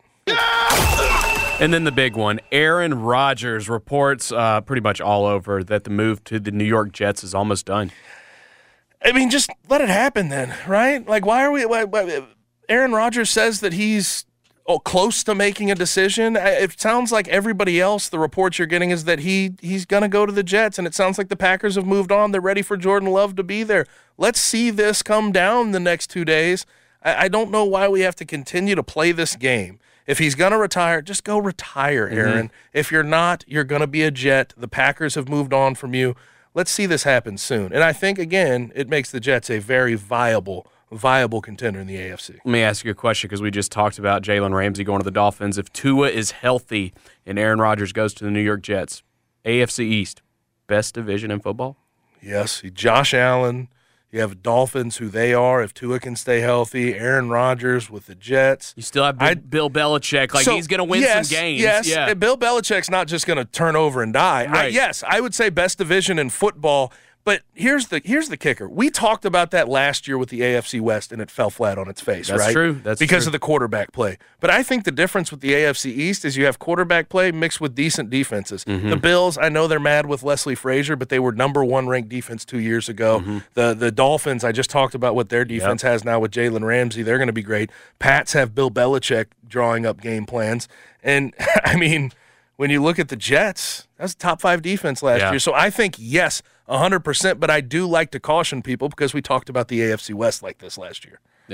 And then the big one, Aaron Rodgers reports pretty much all over that the move to the New York Jets is almost done. I mean, just let it happen then, right? Like, why are we Aaron Rodgers says that he's close to making a decision. It sounds like everybody else, the reports you're getting is that he's going to go to the Jets, and it sounds like the Packers have moved on. They're ready for Jordan Love to be there. Let's see this come down the next 2 days. I don't know why we have to continue to play this game. If he's going to retire, just go retire, Aaron. Mm-hmm. If you're not, you're going to be a Jet. The Packers have moved on from you. Let's see this happen soon. And I think, again, it makes the Jets a very viable contender in the AFC. Let me ask you a question, because we just talked about Jalen Ramsey going to the Dolphins. If Tua is healthy and Aaron Rodgers goes to the New York Jets, AFC East, best division in football? Yes. Josh Allen. You have Dolphins, who they are. If Tua can stay healthy, Aaron Rodgers with the Jets. You still have Bill Belichick. He's going to win some games. Yes, yeah. Bill Belichick's not just going to turn over and die. Right. I would say best division in football. But here's the kicker. We talked about that last year with the AFC West, and it fell flat on its face, That's right? True. Because of the quarterback play. But I think the difference with the AFC East is you have quarterback play mixed with decent defenses. Mm-hmm. The Bills, I know they're mad with Leslie Frazier, but they were number 1 ranked defense 2 years ago. Mm-hmm. The Dolphins, I just talked about what their defense has now with Jalen Ramsey. They're going to be great. Pats have Bill Belichick drawing up game plans. And, I mean, when you look at the Jets, that's a top 5 defense last year. So I think, yes, 100%, but I do like to caution people because we talked about the AFC West like this last year. Yeah.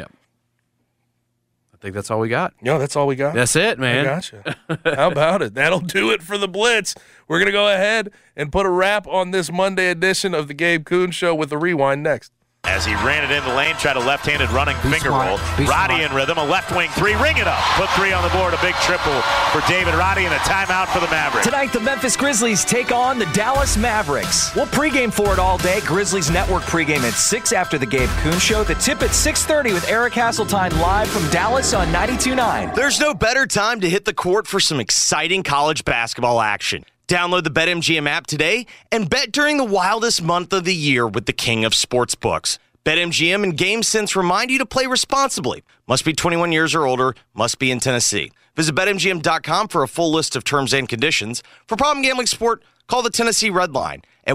I think that's all we got. No, that's all we got. That's it, man. I gotcha. How about it? That'll do it for the Blitz. We're going to go ahead and put a wrap on this Monday edition of the Gabe Kuhn Show with the Rewind next. As he ran it in the lane, tried a left-handed running finger roll. Roddy in rhythm, a left wing 3, ring it up. Put 3 on the board, a big triple for David Roddy, and a timeout for the Mavericks. Tonight, the Memphis Grizzlies take on the Dallas Mavericks. We'll pregame for it all day. Grizzlies Network pregame at 6 after the Gabe Kuhn Show. The tip at 6:30 with Eric Hasseltine live from Dallas on 92.9. There's no better time to hit the court for some exciting college basketball action. Download the BetMGM app today and bet during the wildest month of the year with the king of sportsbooks. BetMGM and GameSense remind you to play responsibly. Must be 21 years or older. Must be in Tennessee. Visit BetMGM.com for a full list of terms and conditions. For problem gambling support, call the Tennessee Red Line at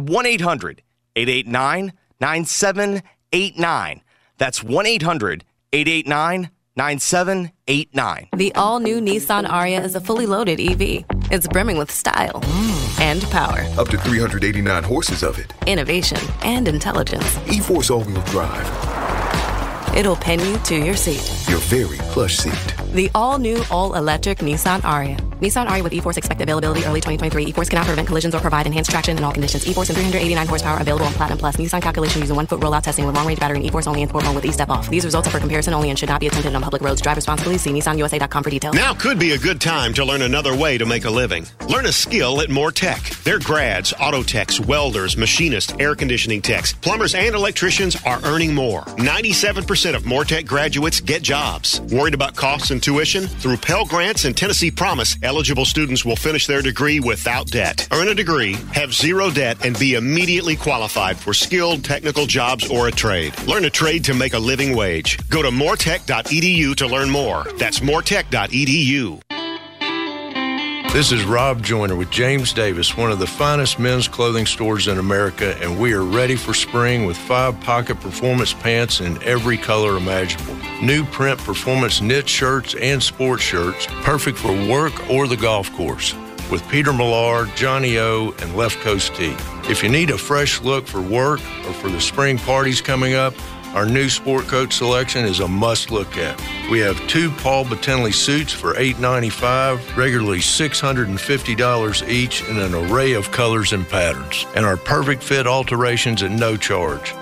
1-800-889-9789. That's 1-800-889-9789. The all-new Nissan Ariya is a fully loaded EV. It's brimming with style and power. Up to 389 horses of it. Innovation and intelligence. E-Force all-wheel drive. It'll pin you to your seat. Your very plush seat. The all-new, all-electric Nissan Ariya. Nissan Ariya with E-Force expected availability early 2023. E-Force cannot prevent collisions or provide enhanced traction in all conditions. E-Force and 389 horsepower available on Platinum Plus. Nissan calculation using 1-foot rollout testing with long-range battery and E-Force only in sport mode with E-Step off. These results are for comparison only and should not be attempted on public roads. Drive responsibly. See NissanUSA.com for details. Now could be a good time to learn another way to make a living. Learn a skill at Moretech. Their grads, auto techs, welders, machinists, air conditioning techs, plumbers, and electricians are earning more. 97% of Moretech graduates get jobs. Worried about costs and tuition? Through Pell Grants and Tennessee Promise, eligible students will finish their degree without debt. Earn a degree, have zero debt, and be immediately qualified for skilled technical jobs or a trade. Learn a trade to make a living wage. Go to moretech.edu to learn more. That's moretech.edu. This is Rob Joyner with James Davis, one of the finest men's clothing stores in America, and we are ready for spring with 5-pocket performance pants in every color imaginable. New print performance knit shirts and sports shirts, perfect for work or the golf course, with Peter Millar, Johnny O, and Left Coast Tee. If you need a fresh look for work or for the spring parties coming up, our new sport coat selection is a must-look at. We have 2 Paul Battendley suits for $895, regularly $650 each in an array of colors and patterns, and our perfect fit alterations at no charge.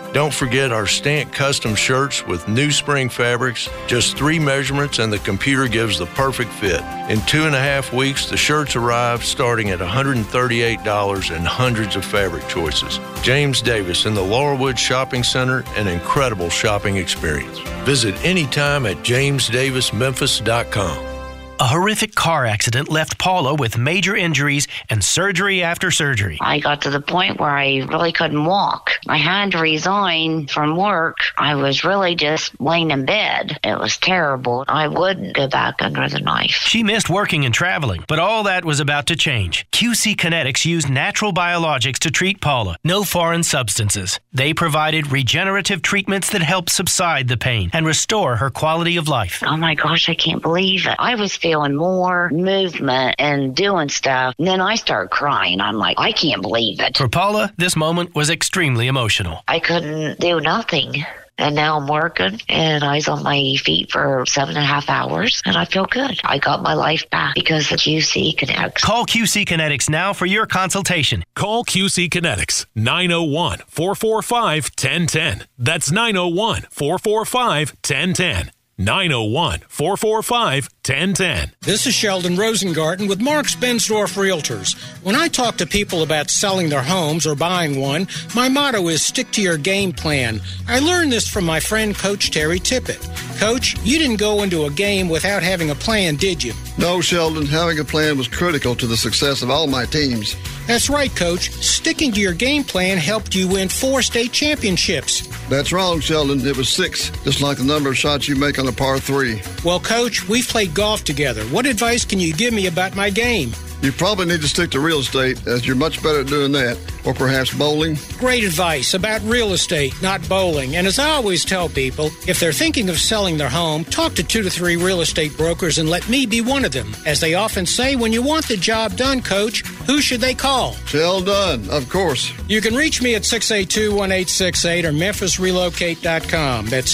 Don't forget our Stant custom shirts with new spring fabrics. Just 3 measurements and the computer gives the perfect fit. In 2.5 weeks, the shirts arrive starting at $138 and hundreds of fabric choices. James Davis in the Laurelwood Shopping Center, an incredible shopping experience. Visit anytime at jamesdavismemphis.com. A horrific car accident left Paula with major injuries and surgery after surgery. I got to the point where I really couldn't walk. I had to resign from work. I was really just laying in bed. It was terrible. I would go back under the knife. She missed working and traveling, but all that was about to change. QC Kinetics used natural biologics to treat Paula. No foreign substances. They provided regenerative treatments that helped subside the pain and restore her quality of life. Oh my gosh, I can't believe it. I was feeling more movement and doing stuff. And then I started crying. I'm like, I can't believe it. For Paula, this moment was extremely emotional. I couldn't do nothing. And now I'm working, and I was on my feet for 7.5 hours, and I feel good. I got my life back because of QC Kinetics. Call QC Kinetics now for your consultation. Call QC Kinetics, 901-445-1010. That's 901-445-1010. 901-445-1010. This is Sheldon Rosengarten with Mark's Bensdorf Realtors. When I talk to people about selling their homes or buying one, my motto is stick to your game plan. I learned this from my friend Coach Terry Tippett. Coach, you didn't go into a game without having a plan, did you? No, Sheldon. Having a plan was critical to the success of all my teams. That's right, Coach. Sticking to your game plan helped you win 4 state championships. That's wrong, Sheldon. It was 6, just like the number of shots you make on a par 3. Well, Coach, we've played golf together. What advice can you give me about my game? You probably need to stick to real estate, as you're much better at doing that. Or perhaps bowling. Great advice about real estate, not bowling. And as I always tell people, if they're thinking of selling their home, talk to 2 to 3 real estate brokers and let me be one of them. As they often say, when you want the job done, Coach, who should they call? Shell Dunn, of course. You can reach me at 682-1868 or memphisrelocate.com. That's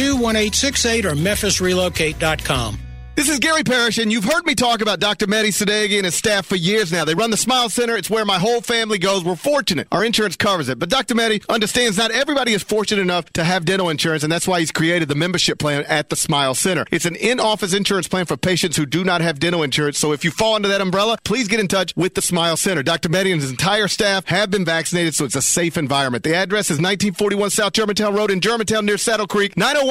682-1868 or memphisrelocate.com. This is Gary Parrish, and you've heard me talk about Dr. Mehdi Sadeghi and his staff for years now. They run the Smile Center. It's where my whole family goes. We're fortunate. Our insurance covers it. But Dr. Mehdi understands not everybody is fortunate enough to have dental insurance, and that's why he's created the membership plan at the Smile Center. It's an in-office insurance plan for patients who do not have dental insurance. So if you fall under that umbrella, please get in touch with the Smile Center. Dr. Mehdi and his entire staff have been vaccinated, so it's a safe environment. The address is 1941 South Germantown Road in Germantown near Saddle Creek,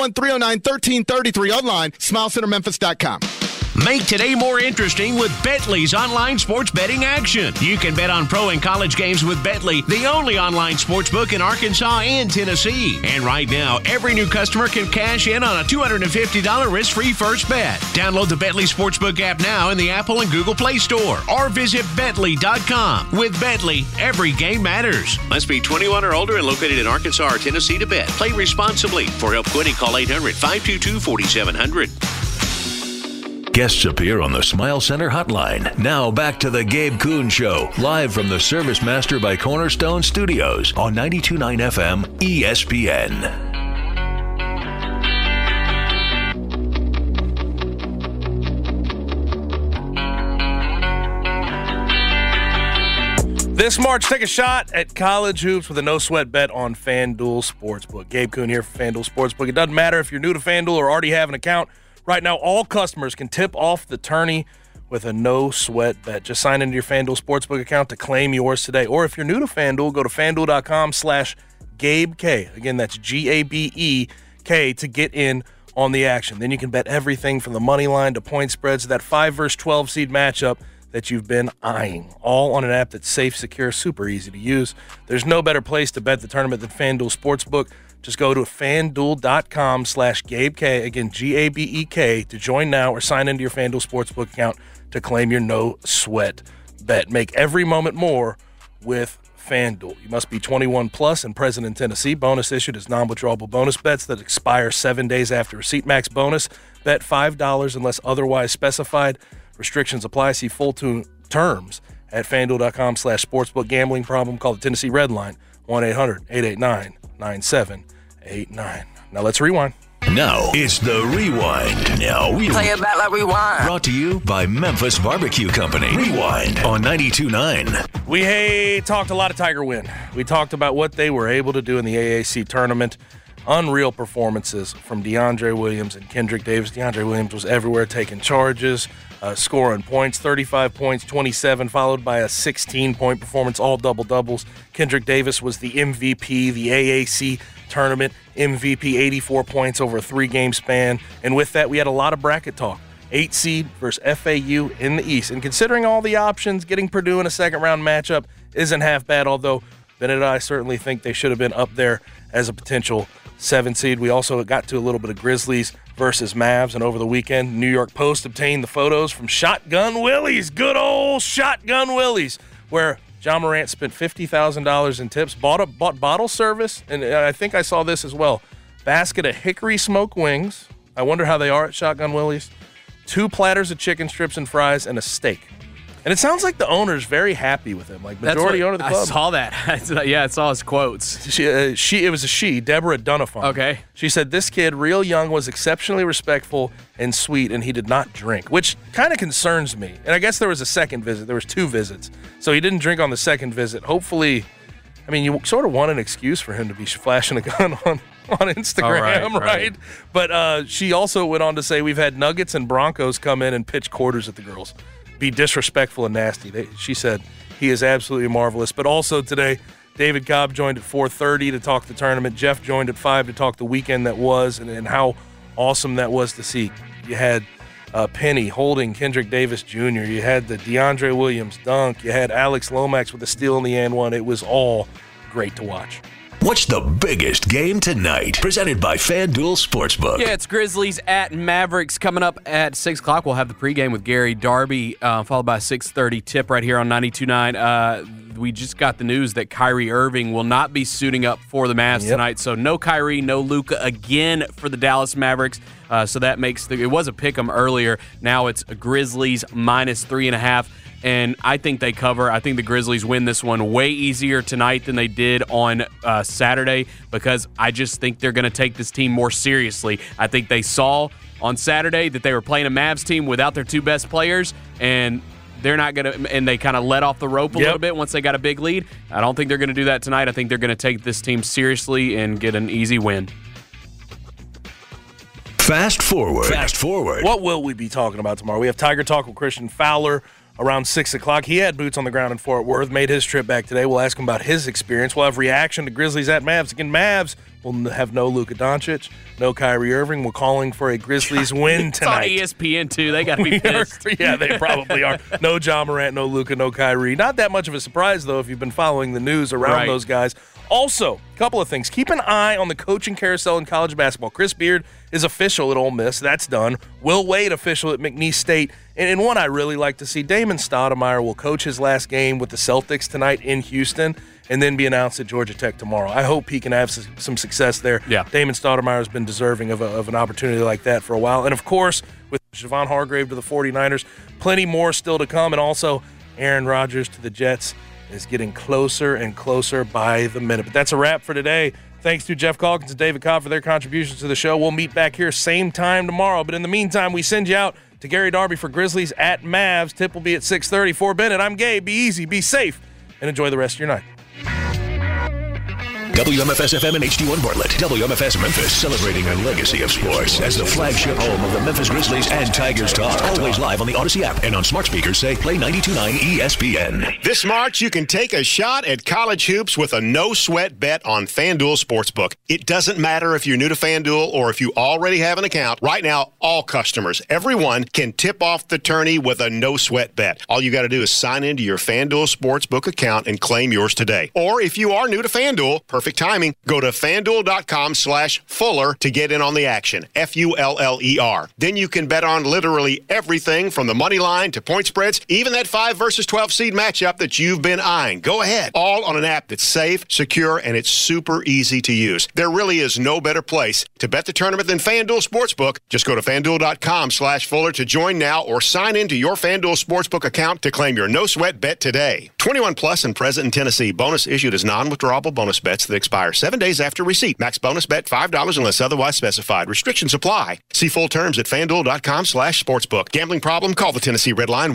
901-309-1333. Online, smilecentermemphis.com. Make today more interesting with Betly's online sports betting action. You can bet on pro and college games with Betly, the only online sports book in Arkansas and Tennessee. And right now, every new customer can cash in on a $250 risk-free first bet. Download the Betly Sportsbook app now in the Apple and Google Play Store or visit Betly.com. With Betly, every game matters. Must be 21 or older and located in Arkansas or Tennessee to bet. Play responsibly. For help quitting, call 800-522-4700. Guests appear on the Smile Center hotline. Now back to the Gabe Kuhn Show, live from the Service Master by Cornerstone Studios on 92.9 FM ESPN. This March, take a shot at college hoops with a no-sweat bet on FanDuel Sportsbook. Gabe Kuhn here for FanDuel Sportsbook. It doesn't matter if you're new to FanDuel or already have an account. Right now, all customers can tip off the tourney with a no-sweat bet. Just sign into your FanDuel Sportsbook account to claim yours today. Or if you're new to FanDuel, go to FanDuel.com/GabeK. Again, that's GABEK to get in on the action. Then you can bet everything from the money line to point spreads to that 5 versus 12 seed matchup that you've been eyeing, all on an app that's safe, secure, super easy to use. There's no better place to bet the tournament than FanDuel Sportsbook. Just go to FanDuel.com/GabeK, again, GABEK, to join now or sign into your FanDuel Sportsbook account to claim your no-sweat bet. Make every moment more with FanDuel. You must be 21 plus and present in Tennessee. Bonus issued as non-withdrawable bonus bets that expire 7 days after receipt. Max bonus, bet $5 unless otherwise specified. Restrictions apply. See full terms at FanDuel.com/sportsbook. Gambling problem? Call the Tennessee Red Line, 1-800-889-9789. Now let's rewind. Now, it's the Rewind. Now we play it back like rewind. Brought to you by Memphis Barbecue Company. Rewind on 92.9. We talked a lot of Tiger win. We talked about what they were able to do in the AAC tournament. Unreal performances from DeAndre Williams and Kendrick Davis. DeAndre Williams was everywhere taking charges, scoring points, 35 points, 27, followed by a 16-point performance, all double-doubles. Kendrick Davis was the MVP, the AAC tournament MVP, 84 points over a 3-game span. And with that, we had a lot of bracket talk. 8 seed versus FAU in the East. And considering all the options, getting Purdue in a second-round matchup isn't half bad, although Bennett and I certainly think they should have been up there as a potential 7 seed. We also got to a little bit of Grizzlies versus Mavs, and over the weekend, New York Post obtained the photos from Shotgun Willie's, good old Shotgun Willie's, where John Morant spent $50,000 in tips, bought bottle service, and I think I saw this as well. Basket of hickory smoked wings. I wonder how they are at Shotgun Willie's. 2 platters of chicken strips and fries, and a steak. And it sounds like the owner's very happy with him, like majority owner of the club. I saw that. Yeah, I saw his quotes. It was a she, Deborah Dunafon. Okay. She said, this kid, real young, was exceptionally respectful and sweet, and he did not drink, which kind of concerns me. And I guess there was a second visit. There was 2 visits. So he didn't drink on the second visit. Hopefully, I mean, you sort of want an excuse for him to be flashing a gun on Instagram, right? But she also went on to say, we've had Nuggets and Broncos come in and pitch quarters at the girls. Be disrespectful and nasty. She said he is absolutely marvelous. But also today, David Cobb joined at 4:30 to talk the tournament. Jeff joined at 5 to talk the weekend that was and how awesome that was to see. You had Penny holding Kendrick Davis Jr. You had the DeAndre Williams dunk. You had Alex Lomax with a steal in the and one. It was all great to watch. What's the biggest game tonight? Presented by FanDuel Sportsbook. Yeah, it's Grizzlies at Mavericks coming up at 6 o'clock. We'll have the pregame with Gary Darby, followed by a 6:30 tip right here on 92.9. We just got the news that Kyrie Irving will not be suiting up for the Mavs tonight. So no Kyrie, no Luka again for the Dallas Mavericks. So that makes it was a pick'em earlier. Now it's Grizzlies minus 3.5. And I think they cover. I think the Grizzlies win this one way easier tonight than they did on Saturday because I just think they're going to take this team more seriously. I think they saw on Saturday that they were playing a Mavs team without their 2 best players, and they're not going to. And they kind of let off the rope a little bit once they got a big lead. I don't think they're going to do that tonight. I think they're going to take this team seriously and get an easy win. Fast forward. What will we be talking about tomorrow? We have Tiger Talk with Christian Fowler around 6 o'clock. He had boots on the ground in Fort Worth, made his trip back today. We'll ask him about his experience. We'll have reaction to Grizzlies at Mavs. Again, Mavs will have no Luka Doncic, no Kyrie Irving. We're calling for a Grizzlies win tonight. It's on ESPN, too. They got to be pissed. Yeah, they probably are. No John Morant, no Luka, no Kyrie. Not that much of a surprise, though, if you've been following the news around those guys. Also, a couple of things. Keep an eye on the coaching carousel in college basketball. Chris Beard is official at Ole Miss. That's done. Will Wade official at McNeese State. And one I really like to see, Damon Stoudemire will coach his last game with the Celtics tonight in Houston and then be announced at Georgia Tech tomorrow. I hope he can have some success there. Yeah. Damon Stoudemire has been deserving of an opportunity like that for a while. And, of course, with Javon Hargrave to the 49ers, plenty more still to come. And also Aaron Rodgers to the Jets is getting closer and closer by the minute. But that's a wrap for today. Thanks to Jeff Calkins and David Cobb for their contributions to the show. We'll meet back here same time tomorrow. But in the meantime, we send you out to Gary Darby for Grizzlies at Mavs. Tip will be at 6:30. For Bennett, I'm Gabe. Be easy, be safe, and enjoy the rest of your night. WMFS-FM and HD1 Bartlett. WMFS Memphis, celebrating a legacy of sports as the flagship home of the Memphis Grizzlies and Tigers Talk. Always live on the Odyssey app and on smart speakers. Say Play 92.9 ESPN. This March, you can take a shot at college hoops with a no-sweat bet on FanDuel Sportsbook. It doesn't matter if you're new to FanDuel or if you already have an account. Right now, all customers, everyone, can tip off the tourney with a no-sweat bet. All you got to do is sign into your FanDuel Sportsbook account and claim yours today. Or if you are new to FanDuel, perfect timing, go to FanDuel.com/Fuller to get in on the action. Fuller. Then you can bet on literally everything from the money line to point spreads, even that 5 versus 12 seed matchup that you've been eyeing. Go ahead. All on an app that's safe, secure, and it's super easy to use. There really is no better place to bet the tournament than FanDuel Sportsbook. Just go to FanDuel.com/Fuller to join now or sign into your FanDuel Sportsbook account to claim your no-sweat bet today. 21 plus and present in Tennessee. Bonus issued as non-withdrawable bonus bets. expire 7 days after receipt. Max bonus bet $5 unless otherwise specified. Restrictions apply. See full terms at FanDuel.com/sportsbook. Gambling problem? Call the Tennessee Red Line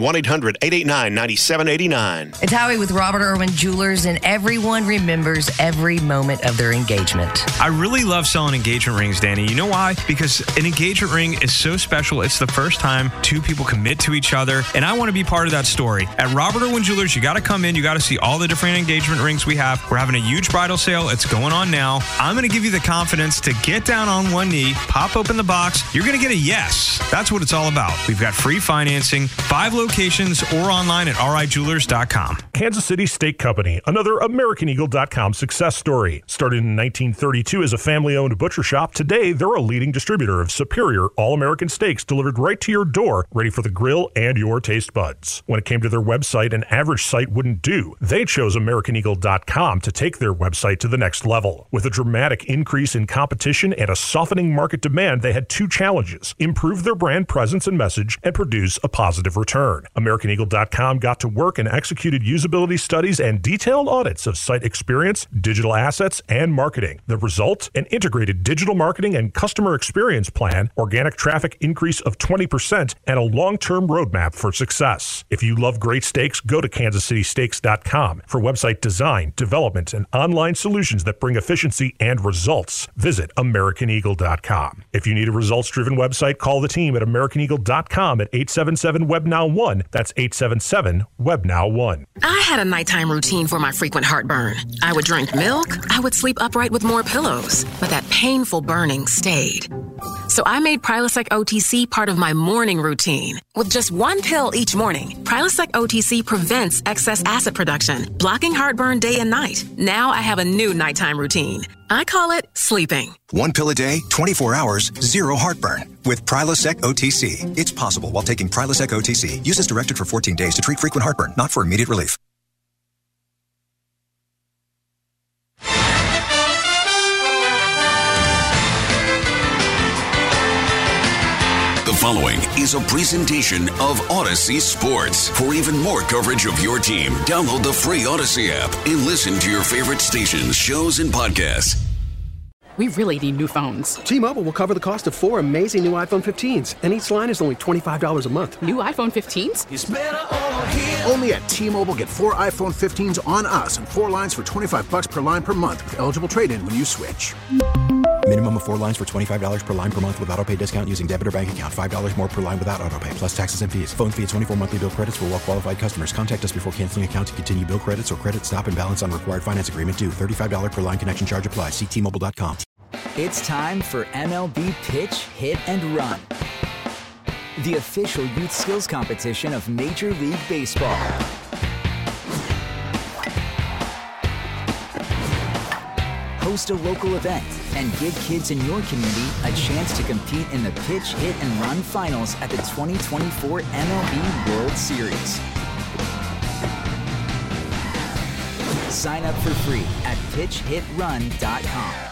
1-800-889-9789. It's Howie with Robert Irwin Jewelers, and everyone remembers every moment of their engagement. I really love selling engagement rings, Danny. You know why? Because an engagement ring is so special. It's the first time two people commit to each other, and I want to be part of that story. At Robert Irwin Jewelers, you got to come in. You got to see all the different engagement rings we have. We're having a huge bridal sale. It's going on now. I'm going to give you the confidence to get down on one knee, pop open the box. You're going to get a yes. That's what it's all about. We've got free financing, 5 locations, or online at rijewelers.com. Kansas City Steak Company, another AmericanEagle.com success story. Started in 1932 as a family-owned butcher shop, today they're a leading distributor of superior all-American steaks delivered right to your door, ready for the grill and your taste buds. When it came to their website, an average site wouldn't do. They chose AmericanEagle.com to take their website to the next level. With a dramatic increase in competition and a softening market demand, they had 2 challenges: improve their brand presence and message, and produce a positive return. AmericanEagle.com got to work and executed usability studies and detailed audits of site experience, digital assets, and marketing. The result? An integrated digital marketing and customer experience plan, organic traffic increase of 20%, and a long-term roadmap for success. If you love great steaks, go to kansascitysteaks.com for website design, development, and online solutions that bring efficiency and results. Visit AmericanEagle.com. If you need a results-driven website, call the team at AmericanEagle.com at 877-WebNow1. That's 877-WebNow1. I had a nighttime routine for my frequent heartburn. I would drink milk. I would sleep upright with more pillows. But that painful burning stayed. So I made Prilosec OTC part of my morning routine. With just 1 pill each morning, Prilosec OTC prevents excess acid production, blocking heartburn day and night. Now I have a new nighttime routine. I call it sleeping. 1 pill a day, 24 hours, 0 heartburn. With Prilosec OTC. It's possible while taking Prilosec OTC. Use as directed for 14 days to treat frequent heartburn, not for immediate relief. The following is a presentation of Odyssey Sports. For even more coverage of your team, download the free Odyssey app and listen to your favorite stations, shows, and podcasts. We really need new phones. T-Mobile will cover the cost of 4 amazing new iPhone 15s, and each line is only $25 a month. New iPhone 15s? It's better over here. Only at T-Mobile, get 4 iPhone 15s on us and 4 lines for $25 per line per month with eligible trade-in when you switch. Minimum of 4 lines for $25 per line per month with autopay discount using debit or bank account. $5 more per line without autopay, plus taxes and fees. Phone fee at 24 monthly bill credits for well-qualified customers. Contact us before canceling account to continue bill credits or credit stop and balance on required finance agreement due. $35 per line connection charge applies. See T-Mobile.com. It's time for MLB Pitch, Hit, and Run, the official youth skills competition of Major League Baseball. Host a local event and give kids in your community a chance to compete in the Pitch, Hit, and Run finals at the 2024 MLB World Series. Sign up for free at pitchhitrun.com.